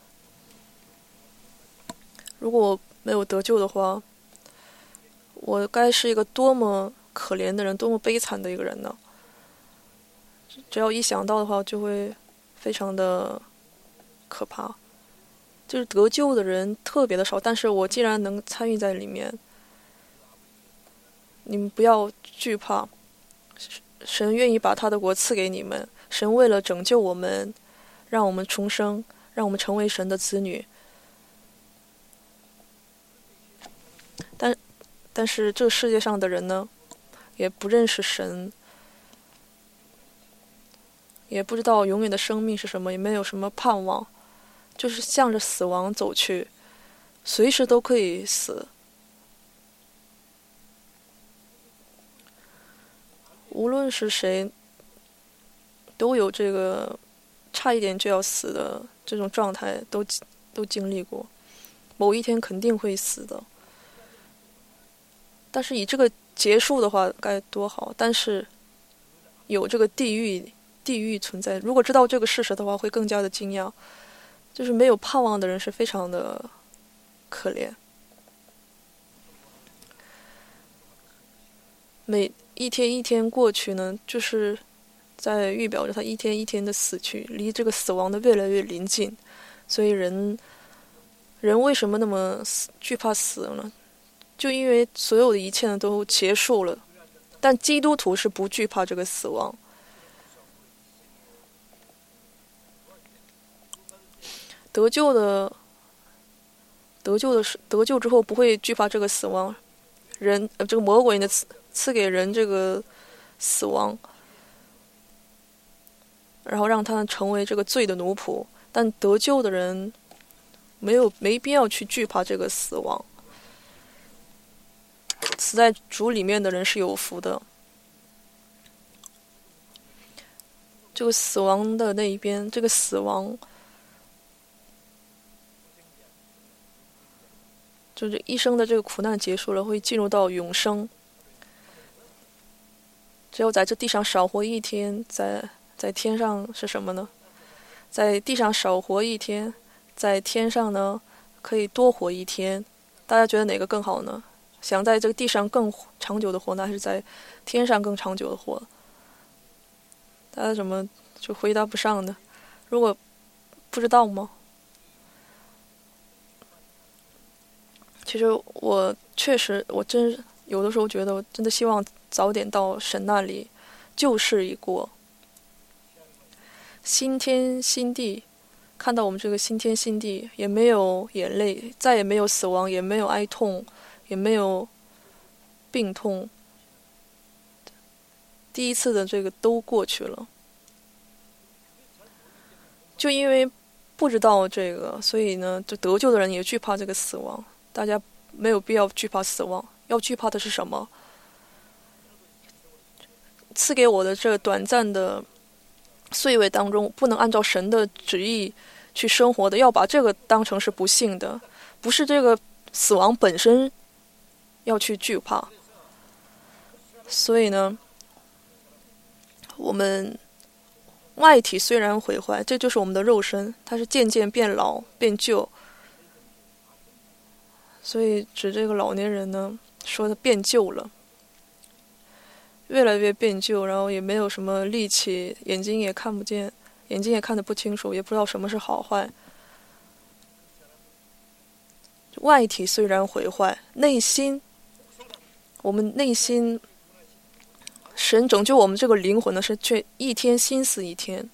Speaker 1: 如果我没有得救的话，我该是一个多么可怜的人，多么悲惨的一个人呢？只要一想到的话，就会非常的可怕。就是得救的人特别的少，但是我既然能参与在里面，你们不要惧怕，神愿意把他的国赐给你们，神为了拯救我们，让我们重生，让我们成为神的子女。但但是这世界上的人呢，也不认识神，也不知道永远的生命是什么，也没有什么盼望，就是向着死亡走去，随时都可以死。无论是谁，都有这个差一点就要死的这种状态，都都经历过，某一天肯定会死的。但是以这个结束的话该多好，但是有这个地狱地狱存在，如果知道这个事实的话会更加的惊讶。就是没有盼望的人是非常的可怜，每一天一天过去呢，就是在预表着他一天一天的死去，离这个死亡的越来越临近。所以人人为什么那么惧怕死呢？就因为所有的一切呢都结束了，但基督徒是不惧怕这个死亡。 得救的得救的是得救之后不会惧怕这个死亡，人呃这个魔鬼呢赐赐给人这个死亡，然后让他成为这个罪的奴仆。但得救的人没有没必要去惧怕这个死亡。死在主里面的人是有福的。这个死亡的那一边，这个死亡就是一生的这个苦难结束了，会进入到永生。只有在这地上少活一天，在在天上是什么呢？在地上少活一天，在天上呢可以多活一天。大家觉得哪个更好呢？想在这个地上更长久的活呢，还是在天上更长久的活？大家怎么就回答不上呢？如果不知道吗？其实我确实，我真有的时候觉得，我真的希望早点到神那里，旧事已过，新天新地，看到我们这个新天新地，也没有眼泪，再也没有死亡，也没有哀痛，也没有病痛，第一次的这个都过去了。就因为不知道这个，所以呢，就得救的人也惧怕这个死亡。大家没有必要惧怕死亡，要惧怕的是什么？赐给我的这短暂的岁月当中，不能按照神的旨意去生活的，要把这个当成是不幸的，不是这个死亡本身要去惧怕。所以呢，我们外体虽然毁坏，这就是我们的肉身，它是渐渐变老变旧。所以指这个老年人呢，说他变旧了，越来越变旧，然后也没有什么力气，眼睛也看不见，眼睛也看得不清楚，也不知道什么是好坏。外体虽然毁坏，内心，我们内心，神拯救我们这个灵魂呢，是却一天心思一天。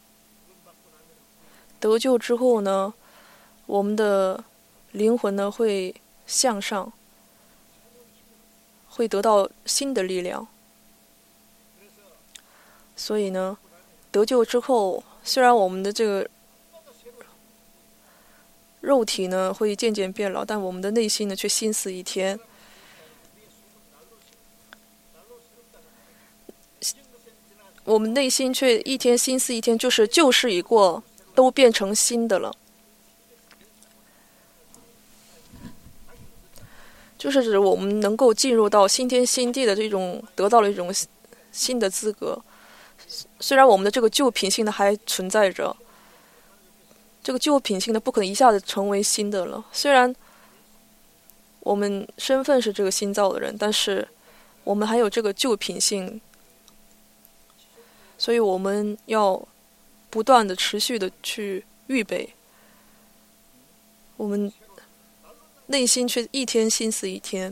Speaker 1: 得救之后呢，我们的灵魂呢会向上，会得到新的力量。所以呢，得救之后，虽然我们的这个肉体呢会渐渐变老，但我们的内心呢却心思一天。我们内心却一天心思一天，就是旧事已过，都变成新的了。就是指我们能够进入到新天新地的这种，得到了一种新的资格。虽然我们的这个旧品性呢还存在着，这个旧品性呢不可能一下子成为新的了。虽然我们身份是这个新造的人，但是我们还有这个旧品性，所以我们要不断的持续的去预备。我们内心却一天心思一天。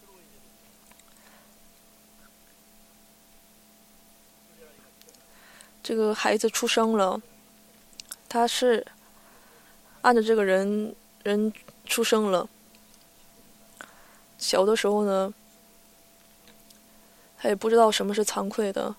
Speaker 1: 这个孩子出生了，他是按着这个人人出生了。小的时候呢，他也不知道什么是惭愧的，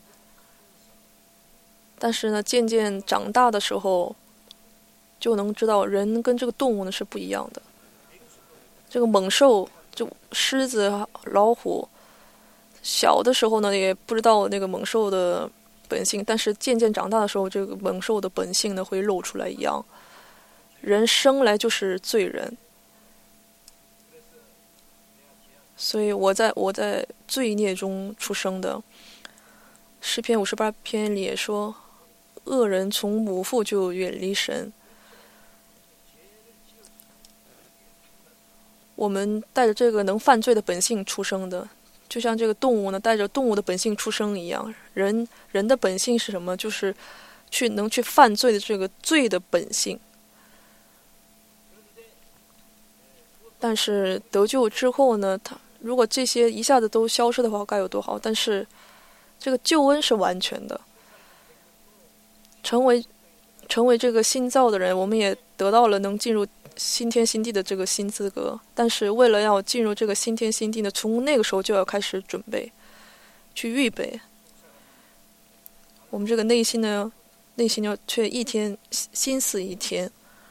Speaker 1: 但是呢，渐渐长大的时候，就能知道人跟这个动物呢是不一样的。这个猛兽，就狮子、老虎，小的时候呢也不知道那个猛兽的本性，但是渐渐长大的时候，这个猛兽的本性呢会露出来一样。人生来就是罪人，所以我在我在罪孽中出生的。诗篇五十八篇里也说，恶人从母腹就远离神。我们带着这个能犯罪的本性出生的，就像这个动物呢带着动物的本性出生一样。人人的本性是什么？就是去能去犯罪的这个罪的本性。但是得救之后呢，他如果这些一下子都消失的话，该有多好！但是这个救恩是完全的，成为成为这个新造的人，我们也得到了能进入新天新地的这个新资格。但是为了要进入这个新天新地呢，从那个时候就要开始准备，去预备。我们这个内心呢，内心呢却一天心思一天。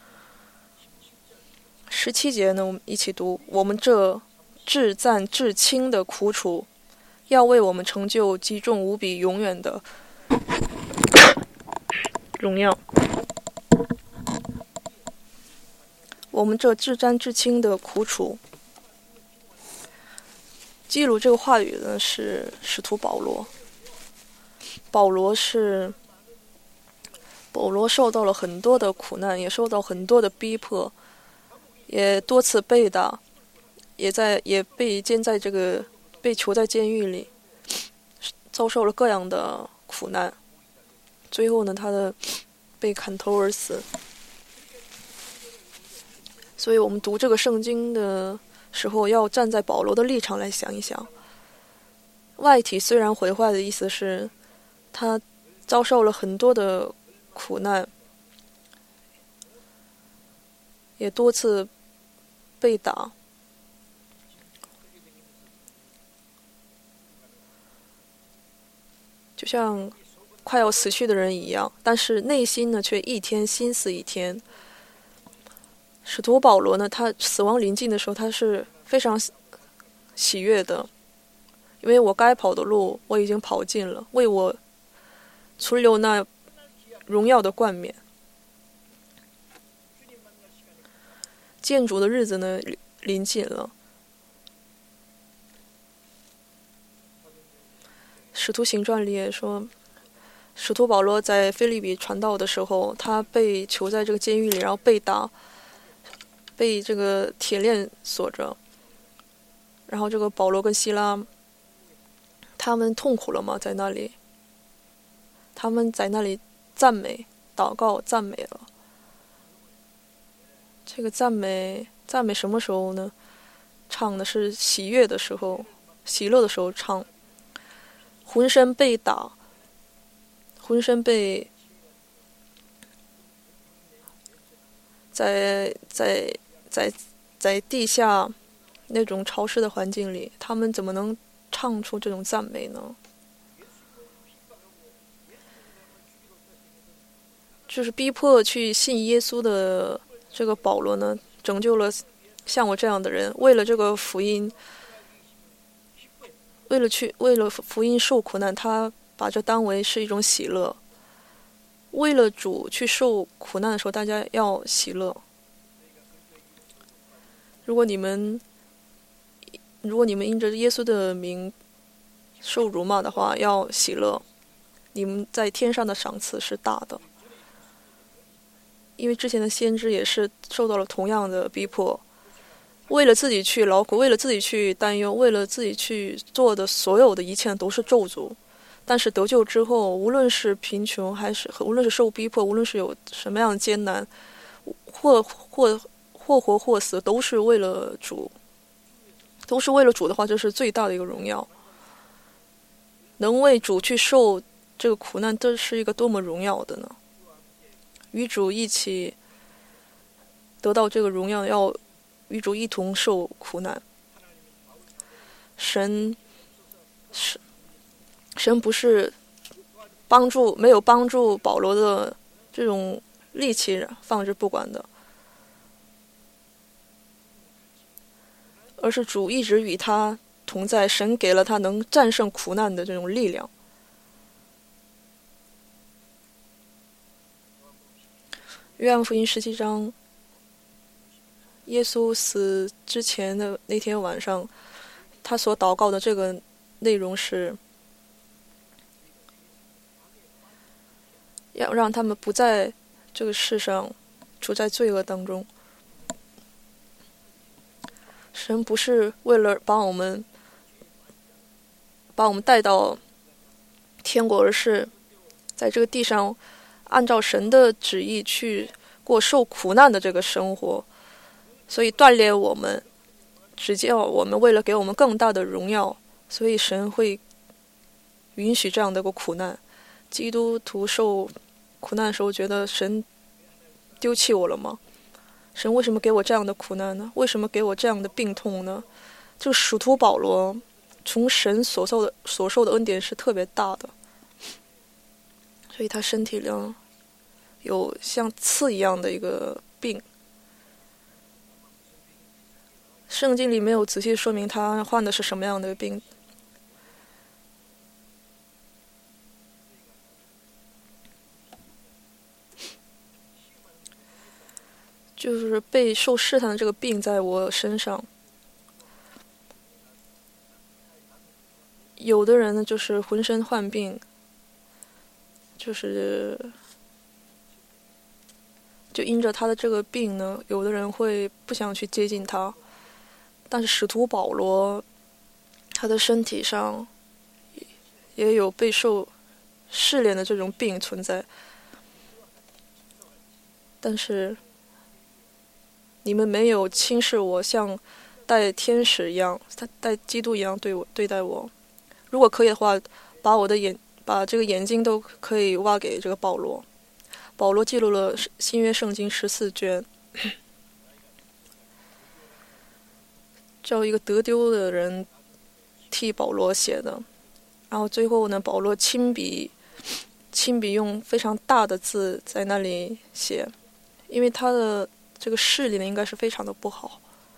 Speaker 1: 十七节呢，我们一起读：我们这至暂至轻的苦楚，要为我们成就极重无比永远的荣耀。我们这至暂至轻的苦楚，记录这个话语呢是使徒保罗。保罗是保罗受到了很多的苦难，也受到很多的逼迫，也多次被打，也在也被监在这个被囚在监狱里，遭受了各样的苦难。最后呢，他的被砍头而死。所以我们读这个圣经的时候，要站在保罗的立场来想一想。外体虽然毁坏的意思是，他遭受了很多的苦难，也多次被打，就像快要死去的人一样，但是内心呢却一天心思一天。使徒保罗呢，他死亡临近的时候，他是非常喜悦的，因为我该跑的路我已经跑尽了，为我存留那荣耀的冠冕。见主的日子呢临近了。使徒行传里也说，使徒保罗在腓立比传道的时候，他被囚在这个监狱里，然后被打，被这个铁链锁着。然后这个保罗跟希拉，他们痛苦了吗？在那里，他们在那里赞美、祷告、赞美了。这个赞美，赞美什么时候呢？唱的是喜悦的时候，喜乐的时候唱。浑身被打，浑身被在在在在地下那种潮湿的环境里，他们怎么能唱出这种赞美呢？就是逼迫去信耶稣的这个保罗呢，拯救了像我这样的人，为了这个福音。为了去为了福音受苦难，他把这当为是一种喜乐。为了主去受苦难的时候，大家要喜乐。如果你们如果你们因着耶稣的名受辱骂的话，要喜乐，你们在天上的赏赐是大的。因为之前的先知也是受到了同样的逼迫。为了自己去劳苦，为了自己去担忧，为了自己去做的所有的一切都是咒诅。但是得救之后，无论是贫穷还是无论是受逼迫，无论是有什么样的艰难，或或或活或死，都是为了主，都是为了主的话，这是最大的一个荣耀。能为主去受这个苦难，这是一个多么荣耀的呢？与主一起得到这个荣耀，要与主一同受苦难。神是神不是帮助没有帮助保罗的这种力气放置不管的，而是主一直与他同在，神给了他能战胜苦难的这种力量。约翰福音十七章，耶稣死之前的那天晚上，他所祷告的这个内容是要让他们不在这个世上处在罪恶当中。神不是为了把我们把我们带到天国，而是在这个地上按照神的旨意去过受苦难的这个生活，所以锻炼我们，指教我们，为了给我们更大的荣耀，所以神会允许这样的一个苦难。基督徒受苦难的时候，觉得神丢弃我了吗？神为什么给我这样的苦难呢？为什么给我这样的病痛呢？这个使徒保罗从神所受的所受的恩典是特别大的，所以他身体上有像刺一样的一个病。圣经里没有仔细说明他患的是什么样的病。就是被受试探的这个病在我身上。有的人呢，就是浑身患病，就是就因着他的这个病呢，有的人会不想去接近他。但是使徒保罗，他的身体上也有备受试炼的这种病存在。但是你们没有轻视我，像待天使一样，待基督一样对我对待我。如果可以的话，把我的眼，把这个眼睛都可以挖给这个保罗。保罗记录了新约圣经十四卷，叫一个得丢的人替保罗写的。然后最后呢，保罗亲笔，亲笔用非常大的字在那里写，因为他的这个视力呢，应该是非常的不好。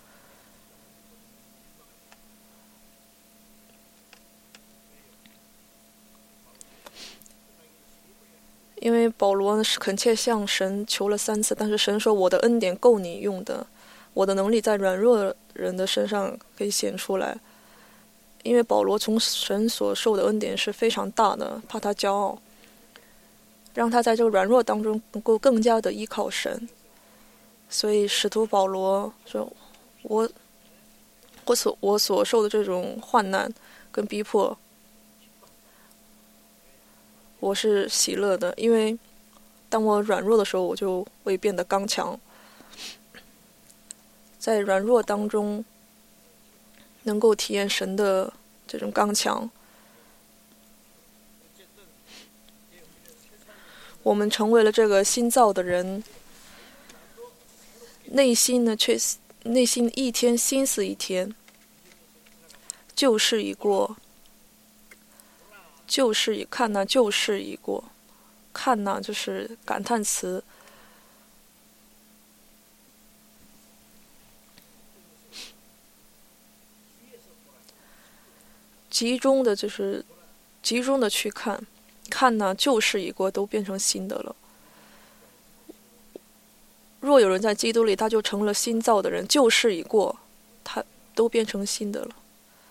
Speaker 1: 因为保罗呢是恳切向神求了三次，但是神说：“我的恩典够你用的，我的能力在软弱人的身上可以显出来。”因为保罗从神所受的恩典是非常大的，怕他骄傲，让他在这个软弱当中能够更加的依靠神。所以使徒保罗说：“我我所我所受的这种患难跟逼迫，我是喜乐的，因为当我软弱的时候，我就会变得刚强。在软弱当中，能够体验神的这种刚强。我们成为了这个新造的人，内心呢却内心一天心思一天，旧事已过。”旧事已看那旧事已过，看那就是感叹词。集中的就是集中的去看，看那旧事已过，都变成新的了。若有人在基督里，他就成了新造的人，旧事已过，他都变成新的了。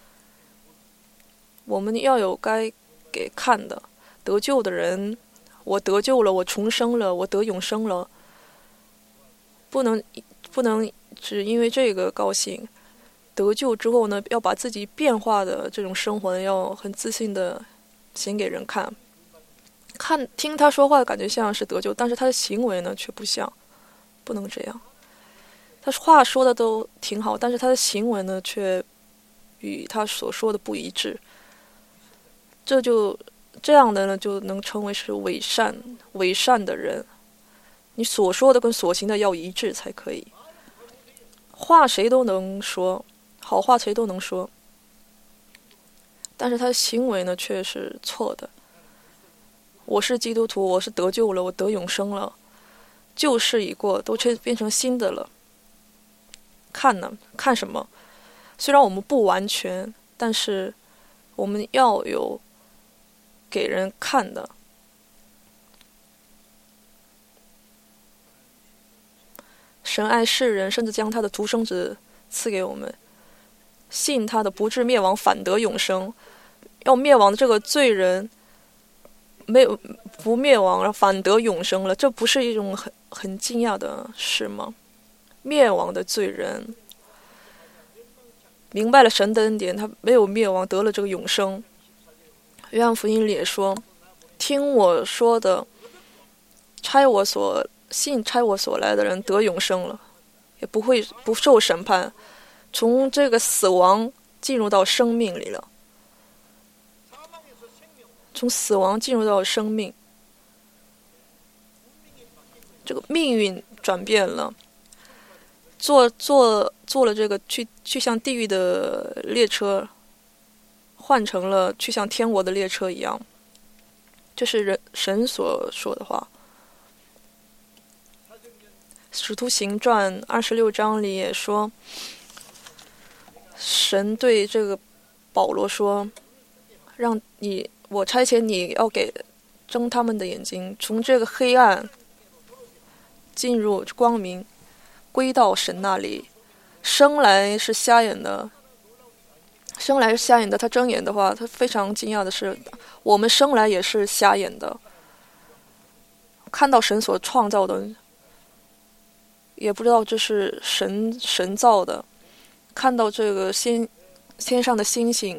Speaker 1: 我们要有该给看的，得救的人，我得救了，我重生了，我得永生了，不能不能只因为这个高兴。得救之后呢，要把自己变化的这种生活呢，要很自信的显给人看。看听他说话感觉像是得救，但是他的行为呢却不像，不能这样。他话说的都挺好，但是他的行为呢却与他所说的不一致。这就这样的呢，就能称为是伪善、伪善的人。你所说的跟所行的要一致才可以。话谁都能说，好话谁都能说，但是他的行为呢却是错的。我是基督徒，我是得救了，我得永生了，旧事已过，都变成新的了。看呢？看什么？虽然我们不完全，但是我们要有给人看的。神爱世人，甚至将他的独生子赐给我们，信他的不至灭亡，反得永生。要灭亡的这个罪人，没有不灭亡，然后反得永生了，这不是一种很很惊讶的事吗？灭亡的罪人明白了神的恩典，他没有灭亡，得了这个永生。约翰福音里也说：“听我说的，差我所信差我所来的人得永生了，也不会不受审判，从这个死亡进入到生命里了。从死亡进入到生命，这个命运转变了，坐坐坐了这个去去向地狱的列车，换成了去向天国的列车一样。这是人神所说的话。使徒行传二十六章里也说，神对这个保罗说，让你我差遣你要给睁他们的眼睛，从这个黑暗进入光明，归到神那里。生来是瞎眼的，生来是瞎眼的，他睁眼的话，他非常惊讶的是，我们生来也是瞎眼的，看到神所创造的，也不知道这是神神造的，看到这个星天上的星星，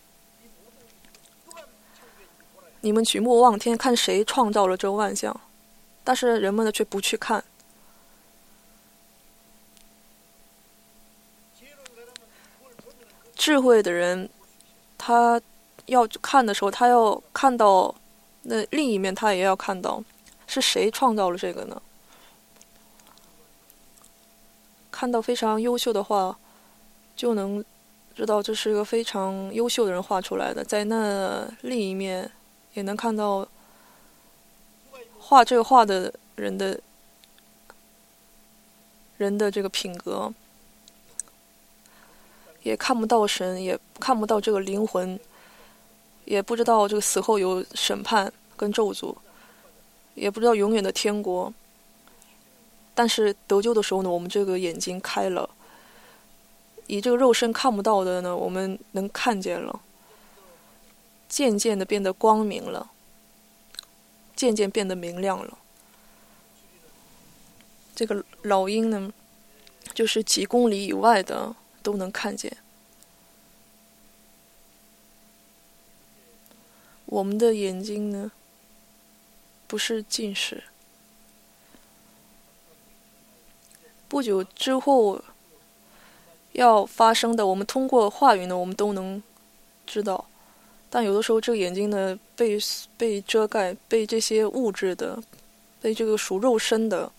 Speaker 1: 你们举目望天，看谁创造了这万象，但是人们呢却不去看。智慧的人，他要看的时候，他要看到那另一面，他也要看到是谁创造了这个呢？看到非常优秀的画，就能知道这是一个非常优秀的人画出来的。在那另一面，也能看到画这个画的人的人的这个品格。也看不到神，也看不到这个灵魂，也不知道这个死后有审判跟咒诅，也不知道永远的天国。但是得救的时候呢，我们这个眼睛开了，以这个肉身看不到的呢，我们能看见了，渐渐的变得光明了，渐渐变得明亮了。这个老鹰呢，就是几公里以外的都能看见。我们的眼睛呢，不是近视。不久之后要发生的，我们通过话语呢，我们都能知道。但有的时候，这个眼睛呢，被被遮盖，被这些物质的，被这个属肉身的，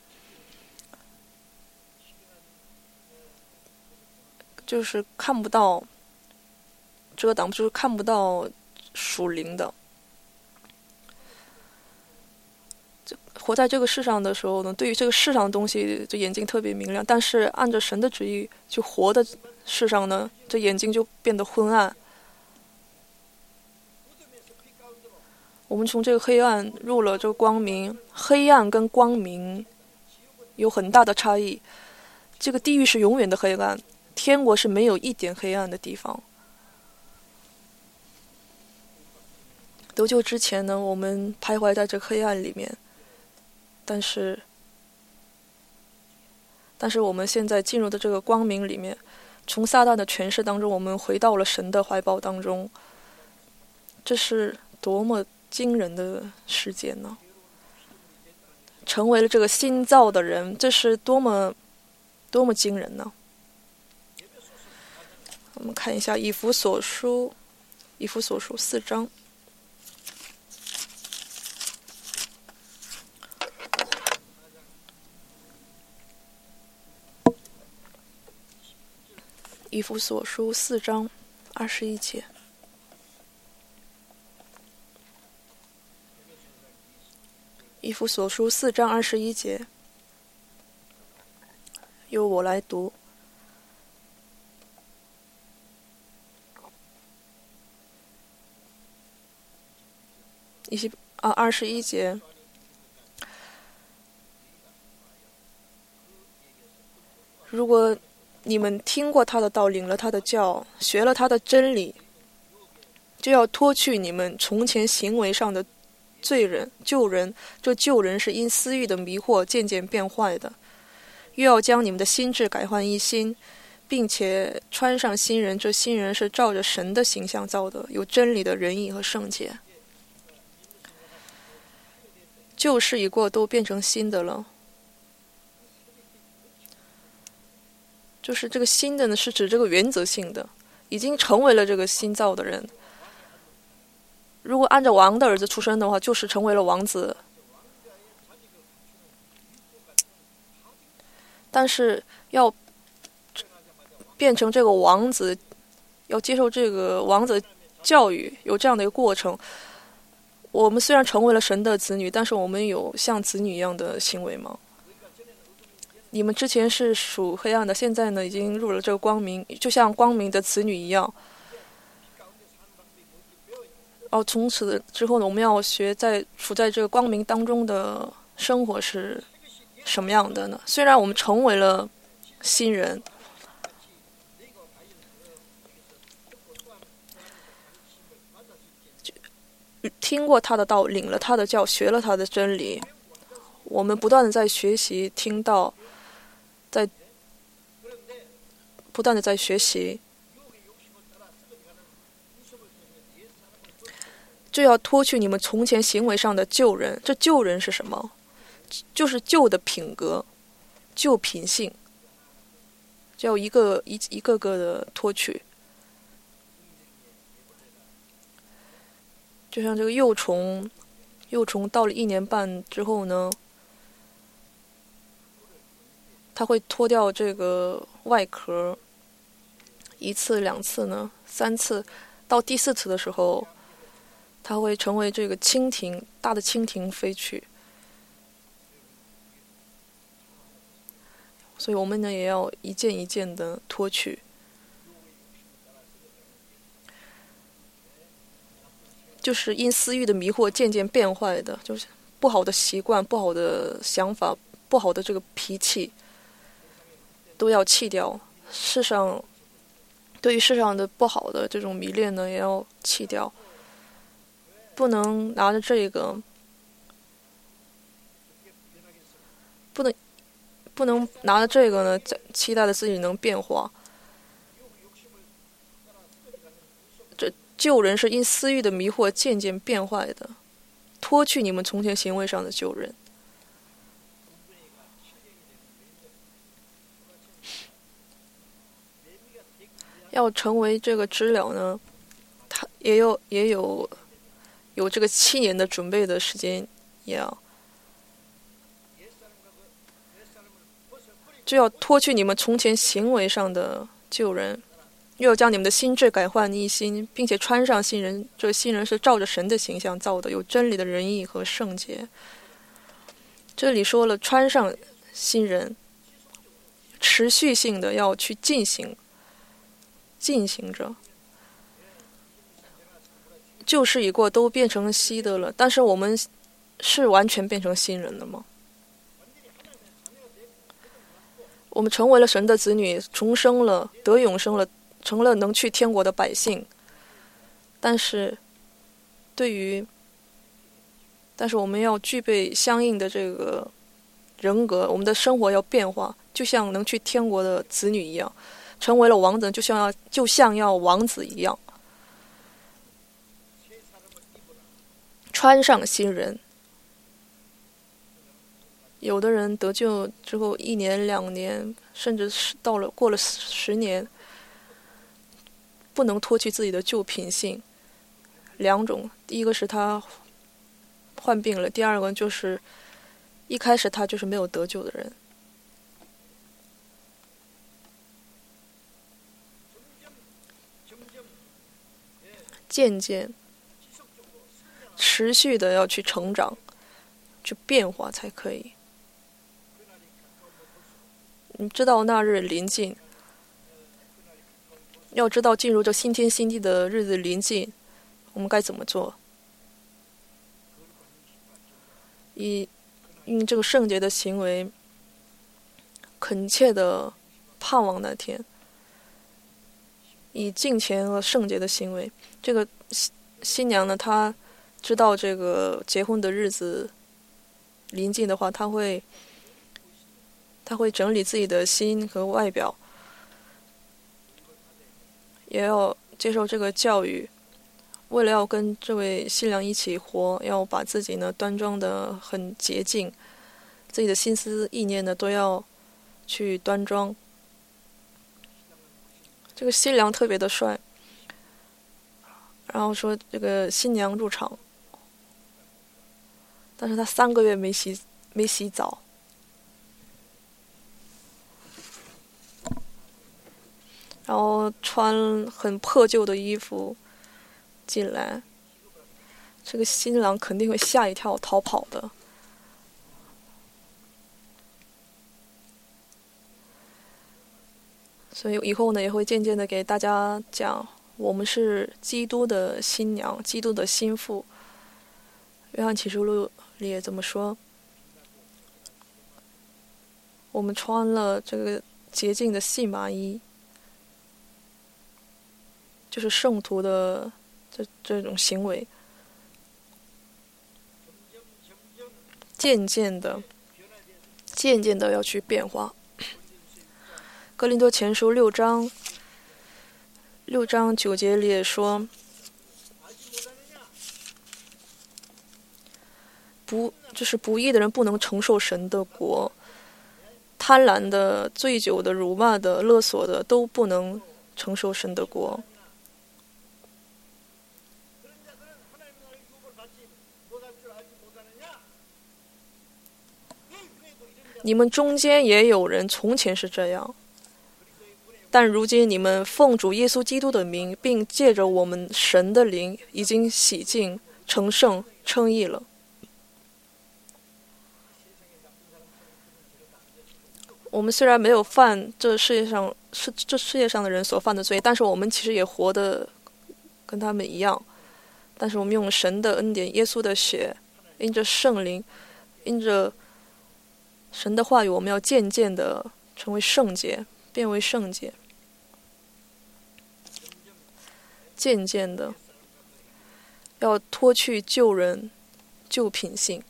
Speaker 1: 就是看不到遮挡，就是看不到属灵的。活在这个世上的时候呢，对于这个世上的东西，这眼睛特别明亮；但是按着神的旨意去活的世上呢，这眼睛就变得昏暗。我们从这个黑暗入了这个光明，黑暗跟光明有很大的差异。这个地狱是永远的黑暗，天国是没有一点黑暗的地方。得救之前呢，我们徘徊在这个黑暗里面。但是，但是我们现在进入的这个光明里面，从撒旦的权势当中，我们回到了神的怀抱当中。这是多么惊人的事件呢！成为了这个新造的人，这是多么多么惊人呢！我们看一下以弗所书，以弗所书四章。以弗所书四章二十一节。以弗所书四章二十一节，由我来读。一些啊，二十一节。如果你们听过他的道，领了他的教，学了他的真理，就要脱去你们从前行为上的罪人、旧人。这旧人是因私欲的迷惑渐渐变坏的，又要将你们的心志改换一新，并且穿上新人。这新人是照着神的形象造的，有真理的仁义和圣洁。旧事已过，都变成新的了。就是这个新的呢，是指这个原则性的，已经成为了这个新造的人。如果按照王的儿子出生的话，就是成为了王子。 但是要变成这个王子，要接受这个王子教育，有这样的一个过程。我们虽然成为了神的子女，但是我们有像子女一样的行为吗？你们之前是属黑暗的，现在呢已经入了这个光明，就像光明的子女一样。哦，从此之后呢，我们要学在处在这个光明当中的生活是什么样的呢？虽然我们成为了新人，听过他的道，领了他的教，学了他的真理，我们不断的在学习，听到，在不断的在学习。就要脱去你们从前行为上的旧人。这旧人是什么？就是旧的品格、旧品性，就要一个一一个个的脱去。就像这个幼虫，幼虫到了一年半之后呢，它会脱掉这个外壳，一次、两次呢，三次，到第四次的时候，它会成为这个蜻蜓，大的蜻蜓飞去。所以我们呢也要一件一件的脱去。就是因私欲的迷惑渐渐变坏的，就是不好的习惯、不好的想法、不好的这个脾气，都要弃掉。世上对于世上的不好的这种迷恋呢，也要弃掉。不能拿着这个，不能不能拿着这个呢，期待着自己能变化。这旧人是因私欲的迷惑渐渐变坏的，脱去你们从前行为上的旧人。要成为这个知了呢，它也有也有有这个七年的准备的时间，也要就要脱去你们从前行为上的旧人，又要将你们的心智改换一新，并且穿上新人。这个新人是照着神的形象造的，有真理的仁义和圣洁。这里说了，穿上新人，持续性的要去进行，进行着。旧事已过，都变成新的了。但是我们是完全变成新人了吗？我们成为了神的子女，重生了，得永生了，成了能去天国的百姓。但是，对于，但是我们要具备相应的这个人格，我们的生活要变化，就像能去天国的子女一样，成为了王子，就像要就像要王子一样，穿上新人。有的人得救之后一年两年，甚至是到了过了十年，不能脱去自己的旧品性。两种，第一个是他患病了，第二个就是一开始他就是没有得救的人。渐渐持续的要去成长，去变化才可以。你知道那日临近，要知道进入这新天新地的日子临近，我们该怎么做？以用这个圣洁的行为，恳切的盼望那天，以敬虔和圣洁的行为。这个新娘呢，她知道这个结婚的日子临近的话，她会她会整理自己的心和外表，也要接受这个教育。为了要跟这位新娘一起活，要把自己呢端庄的很洁净，自己的心思意念呢都要去端庄。这个新娘特别的帅，然后说这个新娘入场，但是他三个月没洗没洗澡。 然后穿很破旧的衣服进来，这个新郎肯定会吓一跳逃跑的。所以以后呢，也会渐渐的给大家讲，我们是基督的新娘，基督的新妇。约翰启示录里也这么说，我们穿了这个洁净的细麻衣，就是圣徒的这这种行为，渐渐的渐渐的要去变化。哥林多前书六章六章九节里也说，不就是不义的人不能承受神的国，贪婪的、醉酒的、辱骂的、勒索的都不能承受神的国。你们中间也有人从前是这样，但如今你们奉主耶稣基督的名，并借着我们神的灵，已经洗净、成圣、称义了。我们虽然没有犯这世界上是这世界上的人所犯的罪，但是我们其实也活得跟他们一样。但是我们用神的恩典、耶稣的血，因着圣灵，因着神的话语，我们要渐渐的成为圣洁，变为圣洁。渐渐的要脱去旧人、旧品性。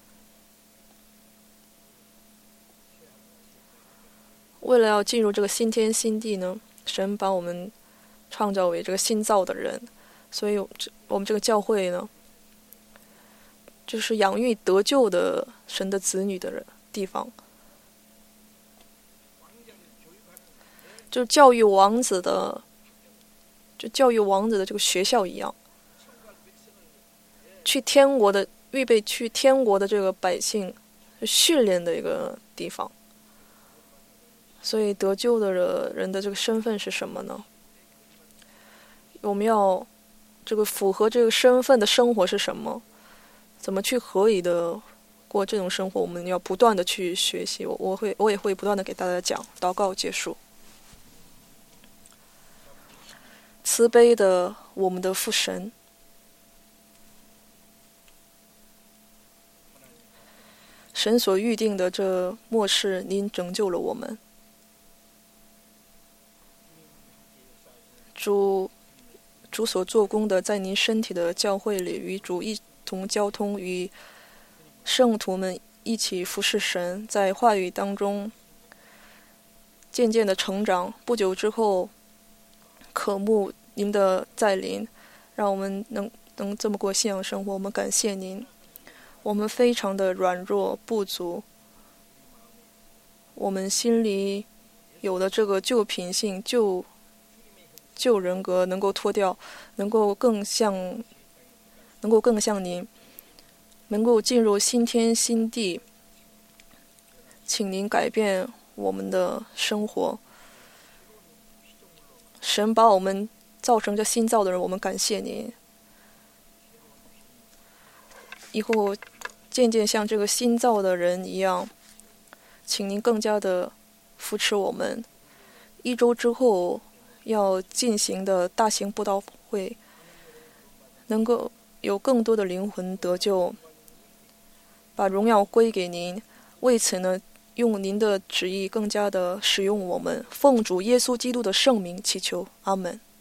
Speaker 1: 为了要进入这个新天新地呢，神把我们创造为这个新造的人，所以我们这个教会呢，就是养育得救的神的子女的人地方，就教育王子的，就教育王子的这个学校一样，去天国的预备去天国的这个百姓训练的一个地方。所以得救的人的这个身份是什么呢？我们要这个符合这个身份的生活是什么？怎么去合理的过这种生活？我们要不断的去学习。我我会我也会不断的给大家讲。祷告结束。慈悲的我们的父神，神所预定的这末世，您拯救了我们。主，主所做工的，在您身体的教会里，与主一同交通，与圣徒们一起服侍神，在话语当中渐渐的成长。不久之后，渴慕您的再临，让我们能能这么过信仰生活。我们感谢您，我们非常的软弱不足，我们心里有的这个旧品性、旧旧人格能够脱掉，能够更像，能够更像您，能够进入新天新地。请您改变我们的生活。神把我们造成这新造的人，我们感谢您。以后渐渐像这个新造的人一样，请您更加的扶持我们。一周之后要进行的大型布道会，能够有更多的灵魂得救，把荣耀归给您。为此呢，用您的旨意更加的使用我们，奉主耶稣基督的圣名祈求，阿门。